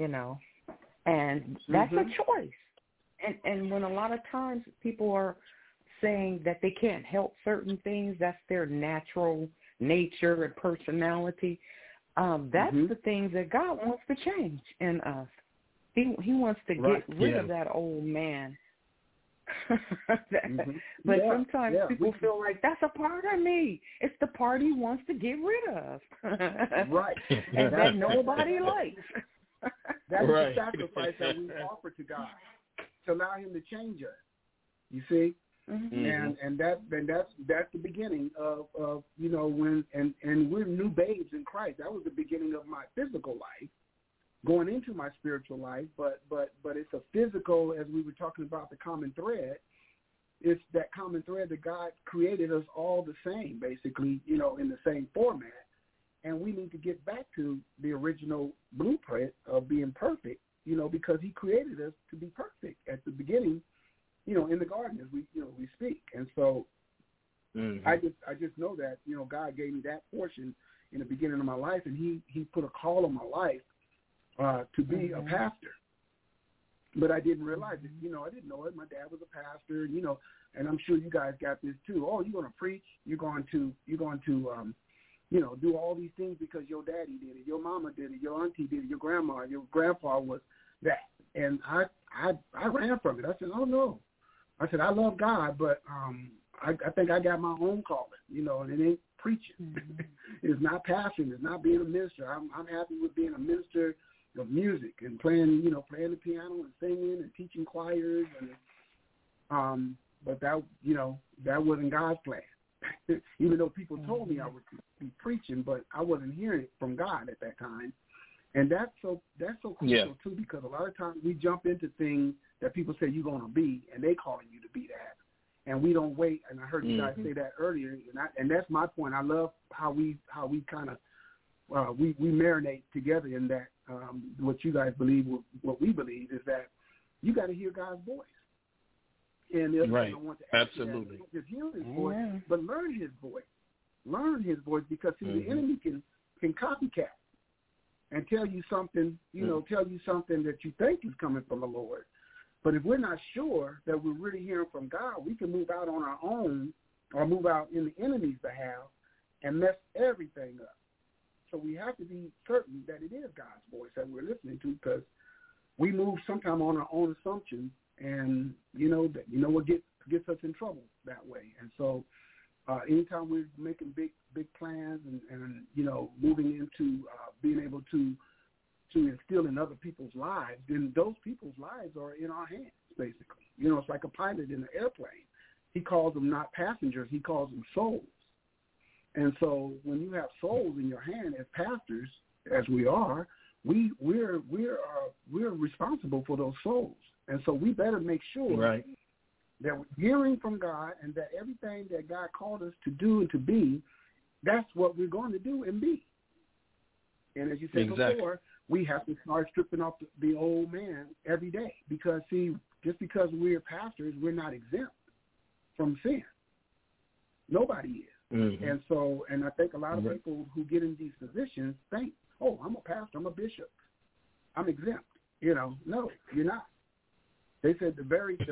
and that's a choice. And when a lot of times people are saying that they can't help certain things, that's their natural nature and personality, that's the things that God wants to change in us. He wants to get rid of that old man. But sometimes people feel like that's a part of me. It's the part he wants to get rid of. And that nobody likes. That is the sacrifice that we offer to God, to allow him to change us. You see? And that's the beginning of when and we're new babes in Christ. That was the beginning of my physical life, going into my spiritual life, but it's a physical, as we were talking about the common thread. It's that common thread that God created us all the same, basically, in the same format. And we need to get back to the original blueprint of being perfect, because he created us to be perfect at the beginning, in the garden as we speak. And so I just know that, God gave me that portion in the beginning of my life, and he put a call on my life to be a pastor. But I didn't realize it. I didn't know it. My dad was a pastor, and I'm sure you guys got this too. Oh, you're going to preach. You're going to do all these things because your daddy did it, your mama did it, your auntie did it, your grandma, your grandpa was that. And I ran from it. I said, oh, no. I said, I love God, but I think I got my own calling, and it ain't preaching. It's not pastoring. It's not being a minister. I'm happy with being a minister of music and playing the piano and singing and teaching choirs, and but that wasn't God's plan. Even though people told me I would be preaching, but I wasn't hearing it from God at that time. And that's so crucial too, because a lot of times we jump into things that people say you're going to be, and they calling you to be that, and we don't wait. And I heard you guys say that earlier, and that's my point. I love how we kind of we marinate together in that. What you guys believe, what we believe, is that you got to hear God's voice. And if you don't want to absolutely just hear his voice, but learn his voice. Learn his voice, because the enemy can copycat and tell you something, tell you something that you think is coming from the Lord. But if we're not sure that we're really hearing from God, we can move out on our own or move out in the enemy's behalf and mess everything up. So we have to be certain that it is God's voice that we're listening to, because we move sometime on our own assumptions, and what gets us in trouble that way. And so anytime we're making big plans and moving into being able to instill in other people's lives, then those people's lives are in our hands, basically. It's like a pilot in an airplane. He calls them not passengers, he calls them souls. And so when you have souls in your hand as pastors, as we are, we're responsible for those souls, and so we better make sure that we're hearing from God, and that everything that God called us to do and to be, that's what we're going to do and be. And as you said before, we have to start stripping off the old man every day, because, see, just because we're pastors, we're not exempt from sin. Nobody is. Mm-hmm. And so, and I think a lot of people who get in these positions think, oh, I'm a pastor, I'm a bishop, I'm exempt. No, you're not. They said the very least,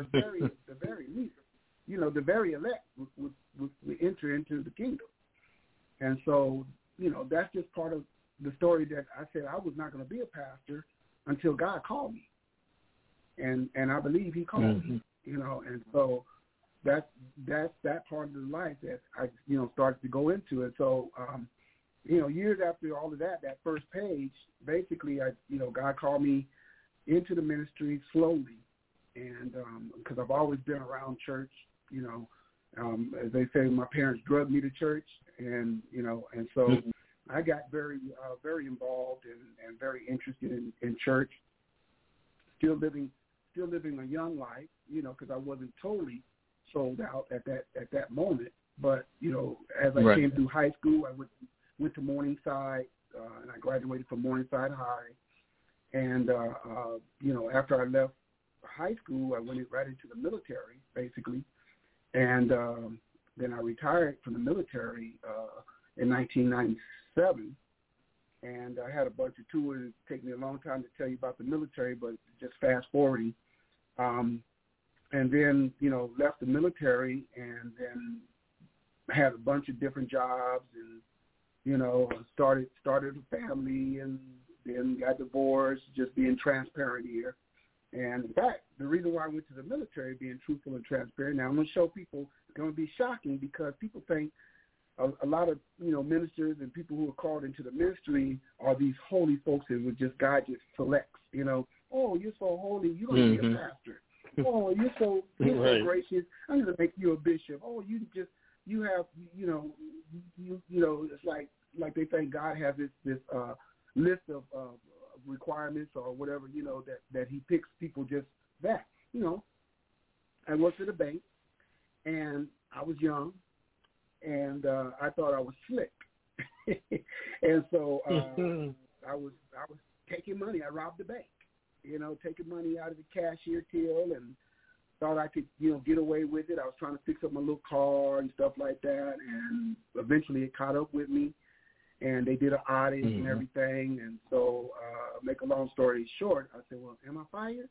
the very elect would enter into the kingdom. And so, that's just part of the story that I said I was not going to be a pastor until God called me. And I believe he called me, and so that's that part of the life that I, started to go into. And so, years after all of that first page, basically, God called me into the ministry slowly. And because I've always been around church, as they say, my parents drugged me to church, and so I got very involved and very interested in church. Still living a young life, because I wasn't totally sold out at that moment. But as I came through high school, I went to Morningside, and I graduated from Morningside High. And after I left high school, I went right into the military, basically, and then I retired from the military in 1997. And I had a bunch of tours. It took me a long time to tell you about the military, but just fast forwarding. And then, left the military, and then had a bunch of different jobs, and, started a family, and then got divorced, just being transparent here. And in fact, the reason why I went to the military, being truthful and transparent, now I'm going to show people, it's going to be shocking, because people think a lot of, ministers and people who are called into the ministry are these holy folks that God just selects, oh, you're so holy, you're going to be a pastor. Oh, you're so gracious, I'm going to make you a bishop. Oh, you have, it's like they think God has this list of requirements or whatever, that he picks people just that. I worked at a bank, and I was young, and I thought I was slick. And so I was taking money. I robbed the bank, taking money out of the cashier till, and thought I could, get away with it. I was trying to fix up my little car and stuff like that, and eventually it caught up with me, and they did an audit and everything. And so, make a long story short, I said, well, am I fired?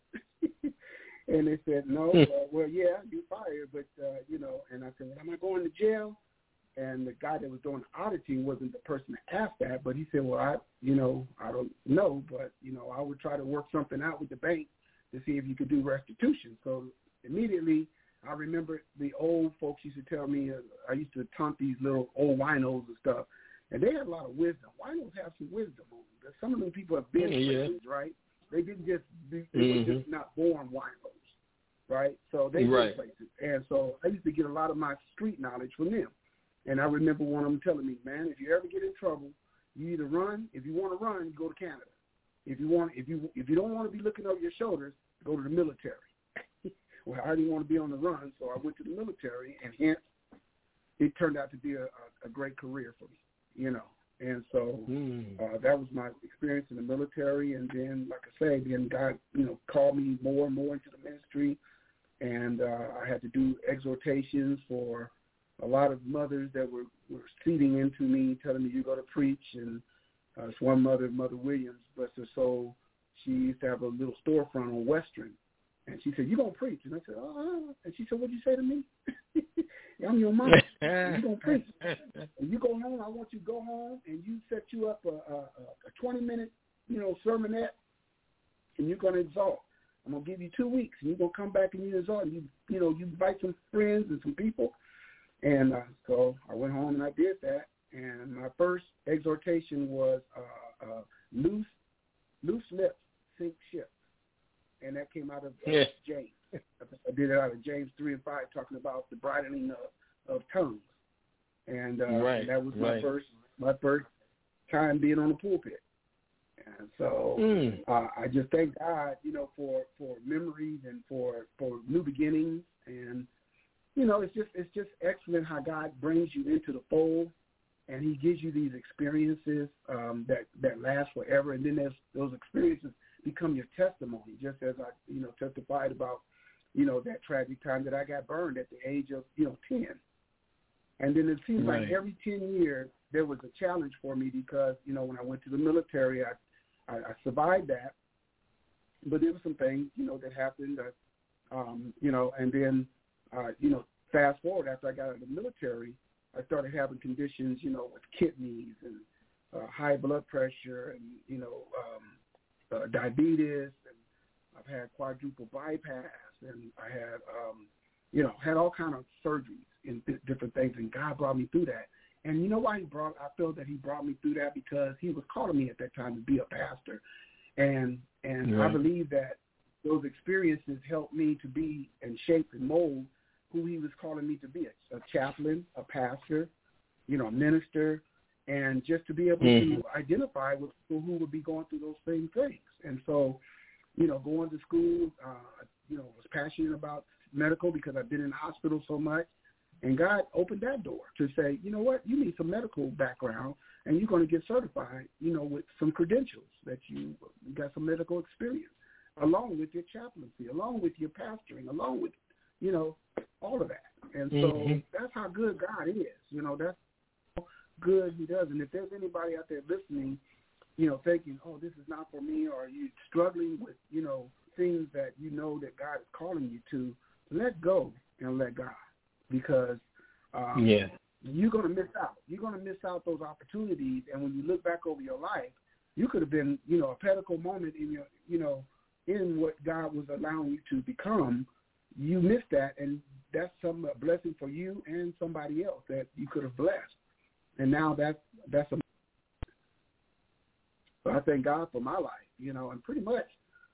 And they said, no. Well, yeah, you're fired, but, and I said, well, am I going to jail? And the guy that was doing the auditing wasn't the person that asked that, but he said, well, I don't know, but, I would try to work something out with the bank to see if you could do restitution. So immediately I remember the old folks used to tell me, I used to taunt these little old winos and stuff, and they had a lot of wisdom. Winos have some wisdom on them. Some of them people have been places, right? They didn't just they were just not born winos, right? So they were places. And so I used to get a lot of my street knowledge from them. And I remember one of them telling me, man, if you ever get in trouble, you either run. If you want to run, you go to Canada. If you don't want to be looking over your shoulders, go to the military. Well, I didn't want to be on the run, so I went to the military, and hence it turned out to be a great career for me, And so that was my experience in the military. And then, like I say, then God, called me more and more into the ministry, and I had to do exhortations for a lot of mothers that were seeding into me, telling me, you go to preach. And this one mother, Mother Williams, bless her soul, she used to have a little storefront on Western. And she said, you going to preach? And I said, And she said, what'd you say to me? I'm your mom. You going to preach. And you go home, I want you to go home, and you set you up a 20-minute, sermonette, and you're going to exalt. I'm going to give you 2 weeks, and you're going to come back and you exalt. And you invite some friends and some people. And so I went home and I did that. And my first exhortation was loose lips sink ships. And that came out of James. I did it out of James 3 and 5, talking about the bridling of tongues. And that was my first time being on the pulpit. And so I just thank God, you know, for memories and for new beginnings. And, you know, it's just excellent how God brings you into the fold, and he gives you these experiences that last forever. And then those experiences become your testimony, just as I, you know, testified about, you know, that tragic time that I got burned at the age of, you know, 10. And then it seems like every 10 years there was a challenge for me because, you know, when I went to the military, I survived that. But there were some things, you know, that happened, you know, and then, you know, fast forward after I got out of the military, I started having conditions, you know, with kidneys and high blood pressure and, you know, diabetes, and I've had quadruple bypass, and I had, you know, had all kind of surgeries and different things, and God brought me through that. And you know why I feel that he brought me through that? Because he was calling me at that time to be a pastor. And I believe that those experiences helped me to be and shape and mold who he was calling me to be, a chaplain, a pastor, you know, a minister, and just to be able to identify with people who would be going through those same things. And so, you know, going to school, you know, was passionate about medical because I've been in the hospital so much. And God opened that door to say, you know what, you need some medical background, and you're going to get certified, you know, with some credentials that you got some medical experience, along with your chaplaincy, along with your pastoring, along with, you know, all of that. And so that's how good God is. You know, that's how good he does. And if there's anybody out there listening, you know, thinking, oh, this is not for me, or you struggling with, you know, things that you know that God is calling you to, let go and let God. Because you're going to miss out. You're going to miss out those opportunities. And when you look back over your life, you could have been, you know, a pinnacle moment in your, you know, in what God was allowing you to become. You missed that, and that's a blessing for you and somebody else that you could have blessed. And now that's a. So I thank God for my life, you know, and pretty much,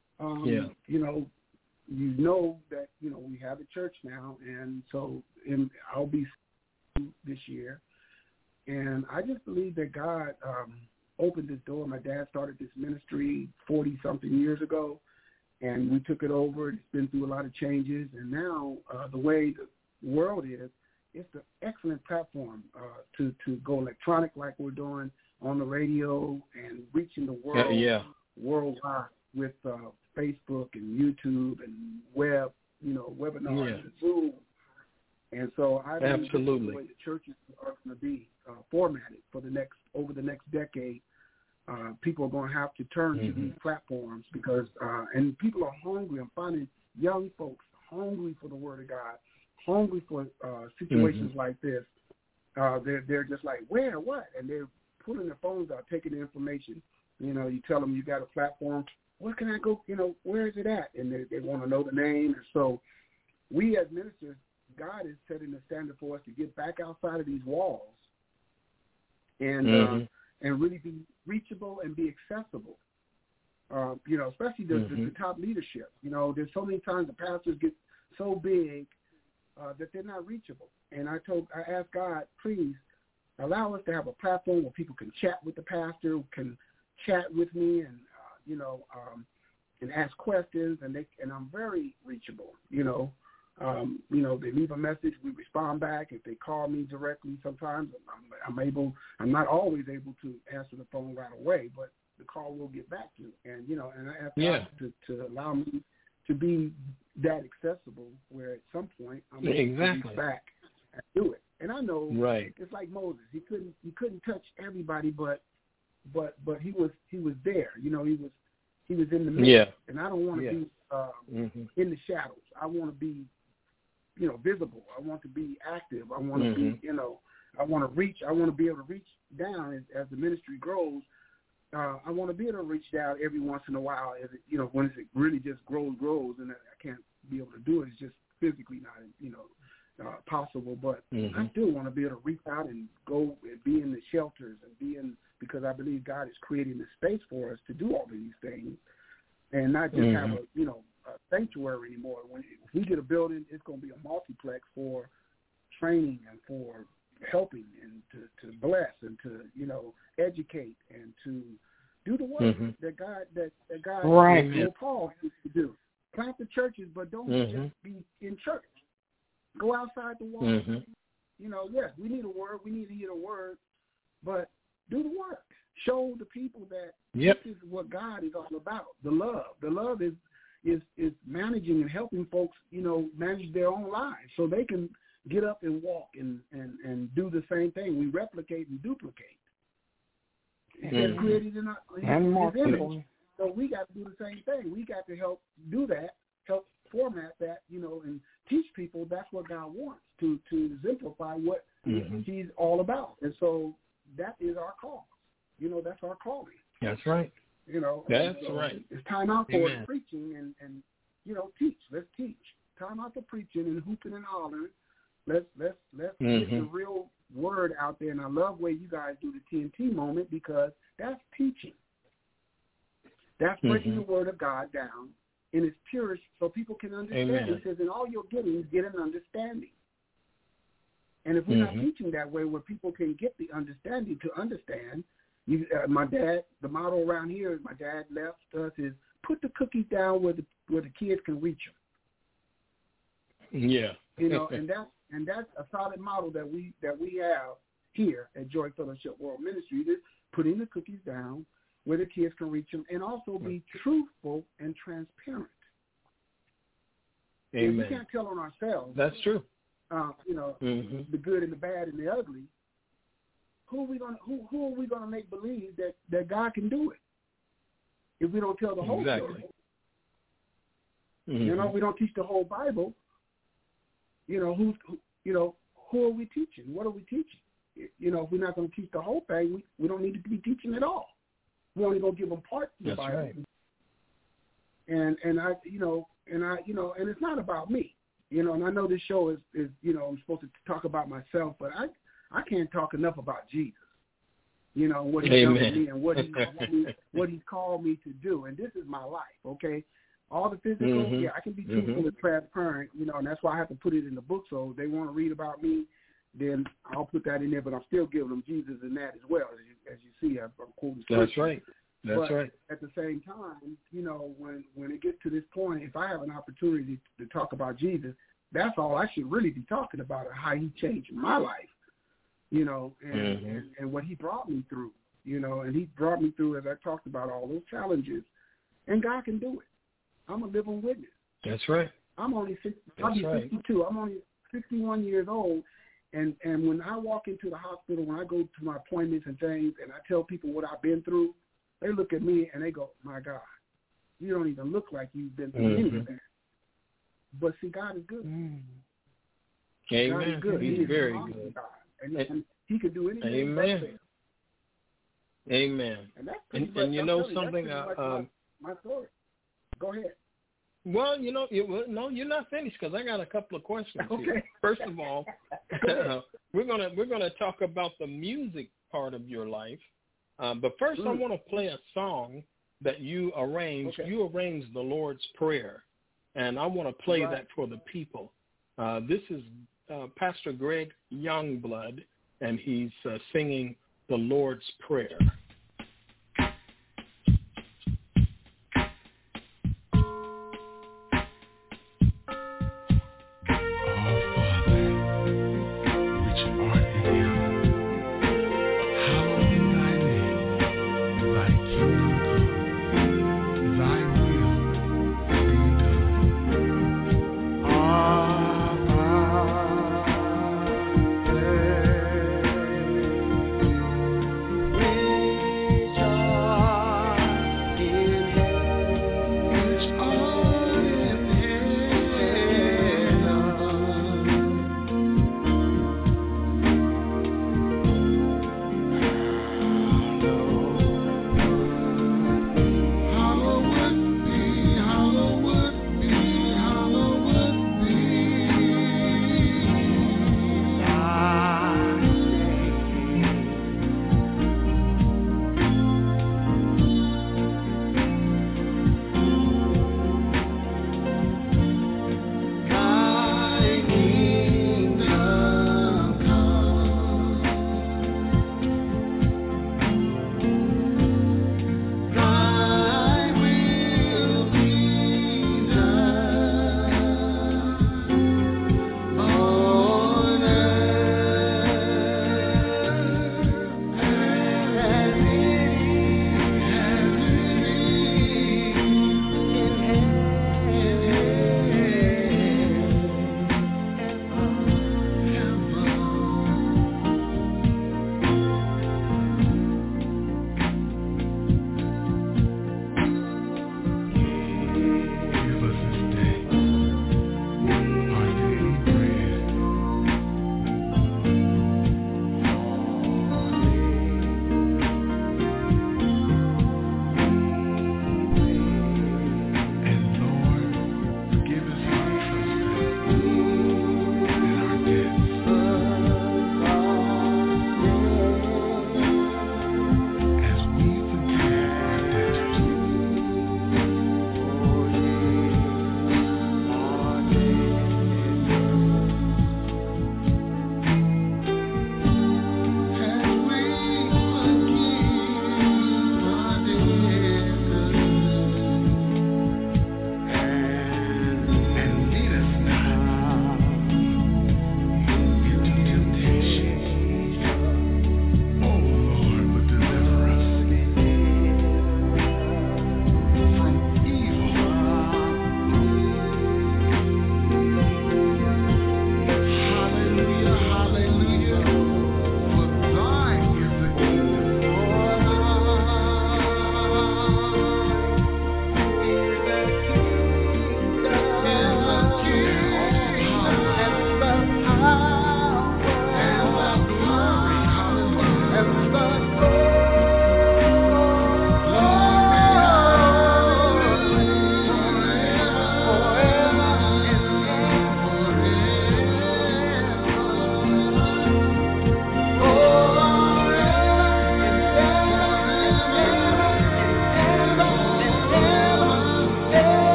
you know that, you know, we have a church now, and so I'll be this year. And I just believe that God opened this door. My dad started this ministry 40-something years ago, and we took it over. It's been through a lot of changes, and now the way the world is, it's an excellent platform to go electronic like we're doing on the radio and reaching the world worldwide with Facebook and YouTube and web, you know, webinars and Zoom. And so I believe that's the way the churches are going to be formatted for over the next decade. People are going to have to turn to these platforms because, and people are hungry. I'm finding young folks hungry for the Word of God, hungry for situations like this. They're just like, where, what? And they're pulling their phones out, taking the information. You know, you tell them you got a platform. Where can I go? You know, where is it at? And they want to know the name. And so we as ministers, God is setting the standard for us to get back outside of these walls and really be reachable and be accessible. You know, especially the top leadership. You know, there's so many times the pastors get so big that they're not reachable. And I asked God, please allow us to have a platform where people can chat with the pastor, can chat with me, and and ask questions, and I'm very reachable. You know, they leave a message, we respond back. If they call me directly, sometimes I'm not always able to answer the phone right away, but the call will get back to. And and I ask God to allow me to be that accessible, where at some point I'm able to reach back and do it. And I know it's like Moses. He couldn't touch everybody, but he was there. You know, he was in the midst. And I don't want to be in the shadows. I want to be, visible. I want to be active. I want to be, I want to reach. I want to be able to reach down as the ministry grows. I want to be able to reach down every once in a while, as it, when it really just grows, and I can't be able to do it. It's just physically not, possible. But I still want to be able to reach out and go and be in the shelters and because I believe God is creating the space for us to do all of these things, and not just have a sanctuary anymore. If we get a building, it's going to be a multiplex for training and for helping and to bless and to educate and to Do the work that God right. told Paul to do. Plant the churches, but don't just be in church. Go outside the walls. Yes, we need a word. We need to hear a word, but do the work. Show the people that this is what God is all about. The love. The love is managing and helping folks, manage their own lives so they can get up and walk and do the same thing. We replicate and duplicate. It's created in His image. So we got to do the same thing. We got to help do that, help format that, and teach people that's what God wants to exemplify what He's all about. And so that is our call. That's our calling. That's right. That's right. It's time out for preaching and teach. Let's teach. Time out for preaching and hooping and hollering. Let's get the real word out there. And I love the way you guys do the TNT moment because that's teaching. That's breaking the word of God down in its purest so people can understand. Amen. He says, in all your getting, get an understanding. And if we're not teaching that way where people can get the understanding to understand, my dad, the motto around here, my dad left us is put the cookies down where the kids can reach them. Yeah. And that's a solid model that we have here at Joy Fellowship World Ministry. Is putting the cookies down where the kids can reach them, and also be truthful and transparent. Amen. If we can't tell on ourselves, that's true. The good and the bad and the ugly. Who are we gonna make believe that God can do it if we don't tell the whole story? We don't teach the whole Bible. Who are we teaching? What are we teaching? If we're not going to teach the whole thing, we don't need to be teaching at all. We're only going to give them parts of the Bible. Right. And it's not about me. And I know this show is I'm supposed to talk about myself, but I can't talk enough about Jesus. What He's done for me and what He's called me to do. And this is my life, okay? All the physical, I can be truthful and transparent, and that's why I have to put it in the book. So if they want to read about me, then I'll put that in there. But I'm still giving them Jesus in that as well, as you see. I'm quoting scripture. That's right. That's right. At the same time, when it gets to this point, if I have an opportunity to talk about Jesus, that's all I should really be talking about, how He changed my life, and what He brought me through, and He brought me through, as I talked about, all those challenges, and God can do it. I'm a living witness. That's right. I'm only 62. I'm only 61 years old, and when I walk into the hospital, when I go to my appointments and things, and I tell people what I've been through, they look at me and they go, "My God, you don't even look like you've been through any of that." But see, God is good. Amen. God is good. He's very good. God. And He can do anything. Amen. Amen. And that's something. My story. Go ahead. Well, you're not finished because I got a couple of questions here. First of all, we're gonna talk about the music part of your life, but first I want to play a song that you arranged. Okay. You arranged the Lord's Prayer, and I want to play that for the people. This is Pastor Greg Youngblood, and he's singing the Lord's Prayer. We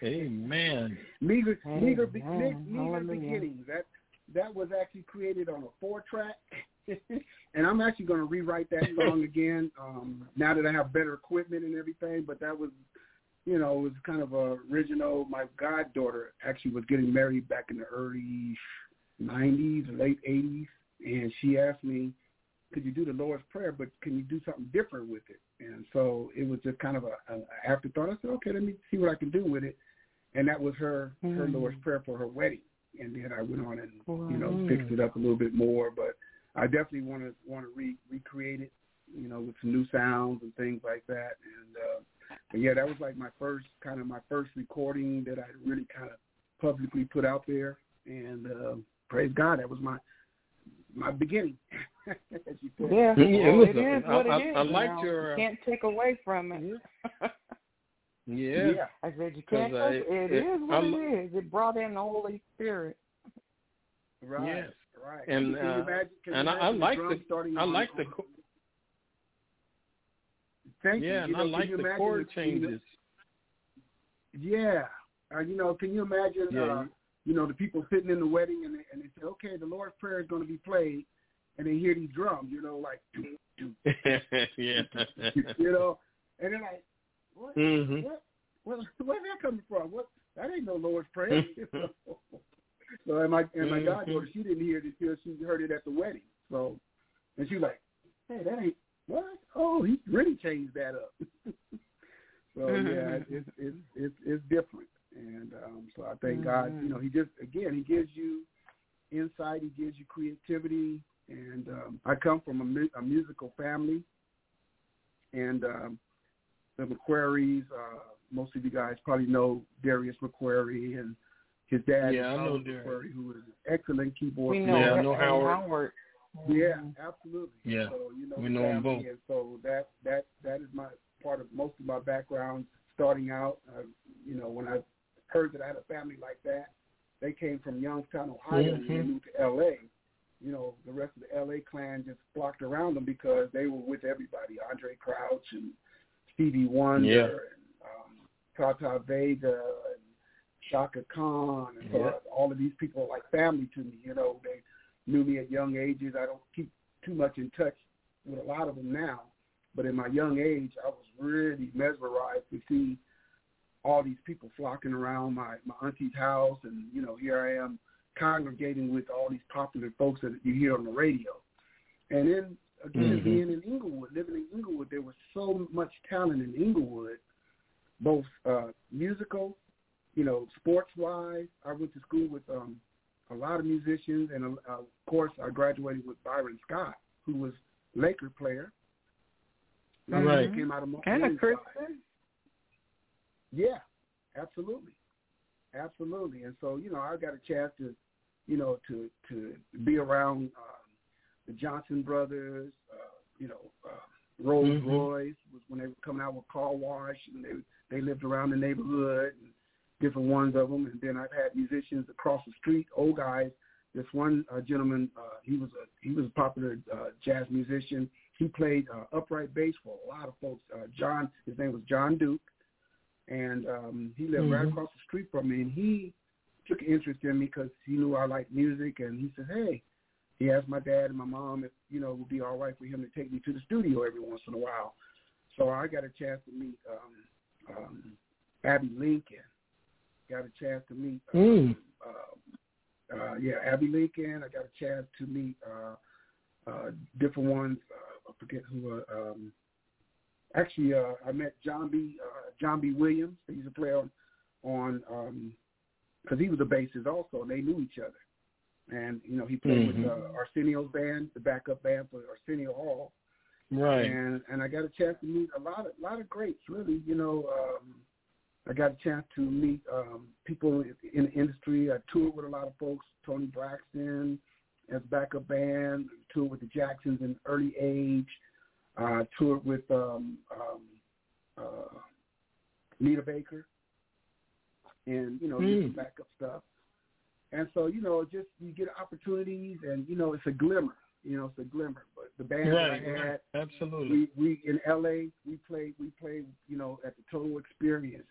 Amen. Meager Beginnings. That was actually created on a 4-track, and I'm actually going to rewrite that song again now that I have better equipment and everything. But that was, it was kind of original. My goddaughter actually was getting married back in the early 90s, late 80s, and she asked me, could you do the Lord's Prayer, but can you do something different with it? And so it was just kind of an afterthought. I said, okay, let me see what I can do with it. And that was her Lord's Prayer for her wedding. And then I went on and, fixed it up a little bit more. But I definitely want to recreate it, with some new sounds and things like that. And, that was like my first recording that I really kind of publicly put out there. And praise God, that was my beginning. As you said. Yeah, it is what it is. I liked your. You can't take away from it. Yeah. I said you can't. It is what it is. It brought in the Holy Spirit. Right. Yes. Right. And I like the. Thank you. And I like the chord changes. Yeah. Can you imagine? The people sitting in the wedding and they say, okay, the Lord's Prayer is going to be played, and they hear these drums, like, yeah. And they're like, what? Where's that coming from? What? That ain't no Lord's Prayer. So and my goddaughter, she didn't hear it until she heard it at the wedding. So, and she's like, hey, that ain't what? Oh, he really changed that up. So it's different. And so I thank God, he gives you insight, he gives you creativity. And I come from a musical family. And the McQuarries, most of you guys probably know Darius McQuarrie and his dad, Howard McQuarrie, who was an excellent keyboard player. I know Howard. Yeah, absolutely. Yeah, so, we know them both. And so that is my part of most of my background starting out. When I heard that I had a family like that, they came from Youngstown, Ohio, and they moved to L.A. The rest of the L.A. clan just flocked around them because they were with everybody, Andre Crouch and Stevie Wonder and Tata Vega and Shaka Khan. And so all of these people are like family to me. They knew me at young ages. I don't keep too much in touch with a lot of them now. But in my young age, I was really mesmerized to see all these people flocking around my auntie's house. And, here I am congregating with all these popular folks that you hear on the radio. And then, again, being in Inglewood, living in Inglewood, there was so much talent in Inglewood, both musical, sports-wise. I went to school with a lot of musicians. And, of course, I graduated with Byron Scott, who was a Laker player. Right. Came out of and a Christian. Yeah, absolutely. And so, I got a chance to, to be around the Johnson brothers, Rolls Royce was when they were coming out with Car Wash, and they lived around the neighborhood, and different ones of them. And then I've had musicians across the street, old guys. This one gentleman, he was a popular jazz musician. He played upright bass for a lot of folks. His name was John Duke. And he lived right across the street from me, and he took an interest in me because he knew I liked music, and he said, hey, he asked my dad and my mom if, it would be all right for him to take me to the studio every once in a while. So I got a chance to meet Abby Lincoln. Got a chance to meet, Abby Lincoln. I got a chance to meet different ones. I forget who. Actually, I met John B. Williams. He's a player on because he was a bassist also, and they knew each other. And he played with Arsenio's band, the backup band for Arsenio Hall. Right. And I got a chance to meet a lot of greats. Really, I got a chance to meet people in the industry. I toured with a lot of folks. Tony Braxton as backup band. Toured with the Jacksons in early age. Toured with Nita Baker and, just backup stuff. And so, just you get opportunities and, it's a glimmer. you know, it's a glimmer. But the band right, that I had, absolutely. We in LA, we played, you know, at the Total Experience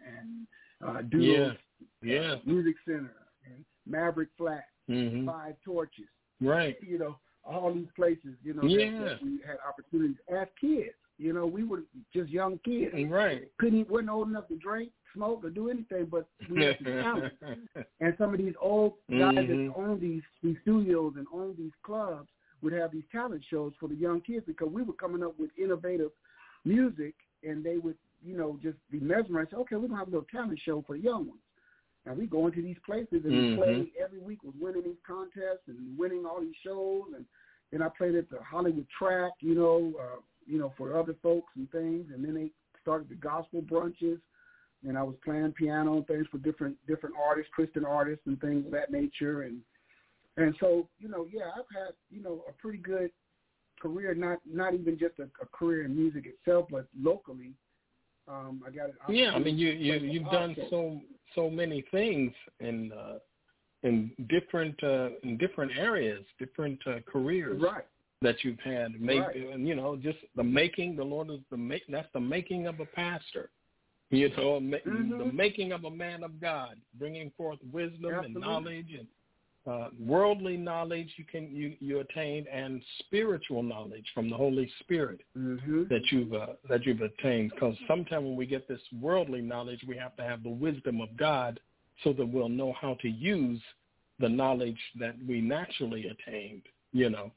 and Doodles, Music Center and Maverick Flat, Five Torches, right? You know, all these places, you know, that we had opportunities as kids. You know, we were just young kids, right? Wasn't old enough to drink, smoke, or do anything, but we had the talent. And some of these old guys that own these studios and own these clubs would have these talent shows for the young kids because we were coming up with innovative music, and they would, you know, just be mesmerized. Okay, we're gonna have a little talent show for the young ones. And we go into these places and we play every week, was winning these contests and winning all these shows. And then I played at the Hollywood Track, you know, for other folks and things. And then they started the gospel brunches, and I was playing piano and things for different artists, Christian artists and things of that nature. And so, you know, I've had, you know, a pretty good career, not even just a career in music itself, but locally. I got it. Yeah, I mean, you've done so many things in different areas, different careers that you've had. You know, just the making. The Lord is that's the making of a pastor. You know, the making of a man of God, bringing forth wisdom and knowledge and worldly knowledge you attained, and spiritual knowledge from the Holy Spirit that you've attained. Because sometimes when we get this worldly knowledge, we have to have the wisdom of God so that we'll know how to use the knowledge that we naturally attained. You know,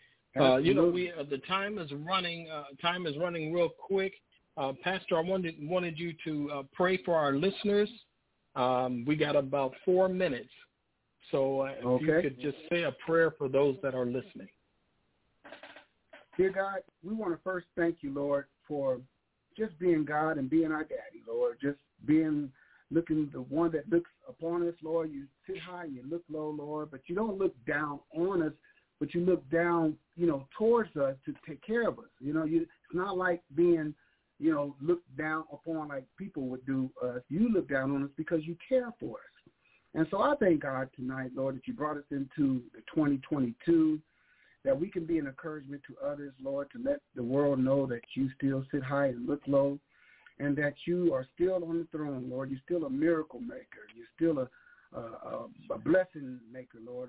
the time is running. Time is running real quick. Pastor, I wanted you to pray for our listeners. We got about 4 minutes. So if you could just say a prayer for those that are listening. Dear God, we want to first thank you, Lord, for just being God and being our daddy, Lord, just looking the one that looks upon us, Lord. You sit high and you look low, Lord, but you don't look down on us, but you look down, you know, towards us to take care of us. You know, it's not like being, you know, looked down upon like people would do us. You look down on us because you care for us. And so I thank God tonight, Lord, that you brought us into the 2022, that we can be an encouragement to others, Lord, to let the world know that you still sit high and look low, and that you are still on the throne, Lord. You're still a miracle maker. You're still a blessing maker, Lord,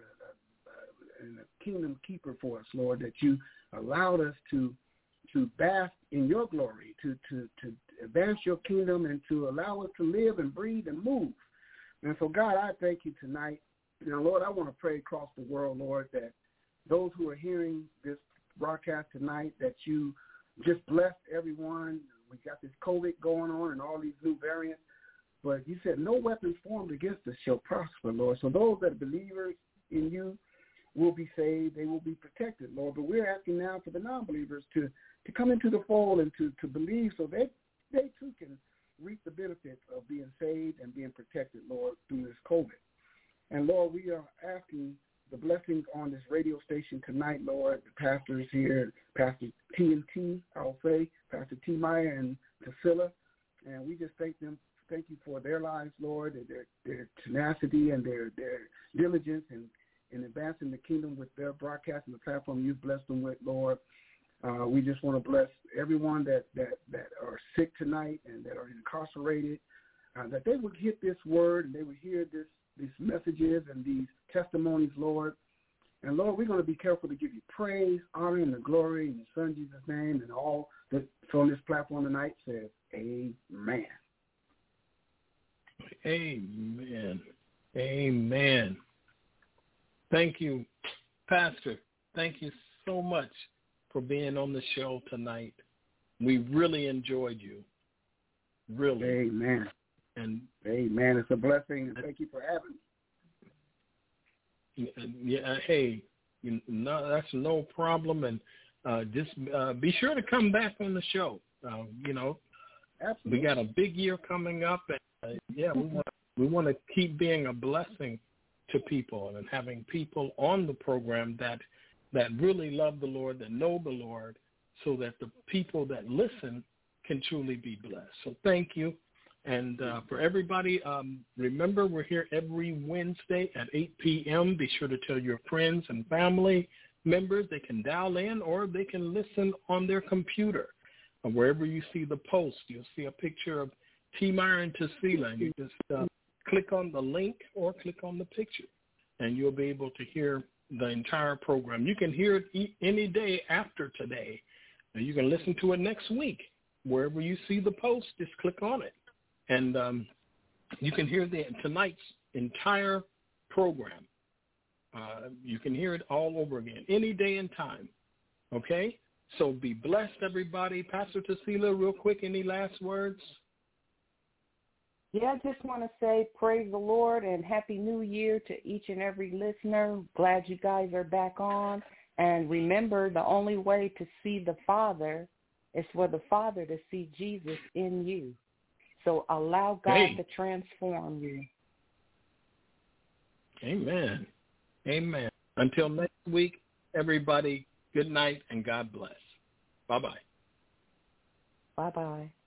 and a kingdom keeper for us, Lord, that you allowed us to bask in your glory, to advance your kingdom, and to allow us to live and breathe and move. And so, God, I thank you tonight. You know, Lord, I want to pray across the world, Lord, that those who are hearing this broadcast tonight, that you just bless everyone. We got this COVID going on and all these new variants. But you said no weapons formed against us shall prosper, Lord. So those that are believers in you will be saved. They will be protected, Lord. But we're asking now for the non-believers to come into the fold and to believe so they too can reap the benefits of being saved and being protected, Lord, through this COVID. And, Lord, we are asking the blessings on this radio station tonight, Lord. The pastor is here, Pastor T&T, I'll say, Pastor T. Meyer and Priscilla. And we just thank you for their lives, Lord, and their tenacity and their diligence in advancing the kingdom with their broadcast and the platform you've blessed them with, Lord. We just want to bless everyone that are sick tonight and that are incarcerated, that they would get this word and they would hear these messages and these testimonies, Lord. And, Lord, we're going to be careful to give you praise, honor, and the glory in your Son Jesus' name, and all that on this platform tonight says, amen. Amen. Amen. Thank you, Pastor. Thank you so much for being on the show tonight. We really enjoyed you. Really. Amen. And amen. It's a blessing, and thank you for having me. Yeah. Hey, that's no problem. And just be sure to come back on the show. Absolutely. We got a big year coming up, and we want to keep being a blessing to people and having people on the program that really love the Lord, that know the Lord, so that the people that listen can truly be blessed. So thank you. And for everybody, remember, we're here every Wednesday at 8 p.m. Be sure to tell your friends and family members, they can dial in or they can listen on their computer. Wherever you see the post, you'll see a picture of T. Meyer and Tesila, and you just click on the link or click on the picture, and you'll be able to hear the entire program. You can hear it any day after today. And you can listen to it next week. Wherever you see the post, just click on it. And you can hear tonight's entire program. You can hear it all over again, any day and time. Okay? So be blessed, everybody. Pastor Tesila, real quick, any last words? Yeah, I just want to say praise the Lord and Happy New Year to each and every listener. Glad you guys are back on. And remember, the only way to see the Father is for the Father to see Jesus in you. So allow God to transform you. Amen. Amen. Until next week, everybody, good night and God bless. Bye-bye. Bye-bye.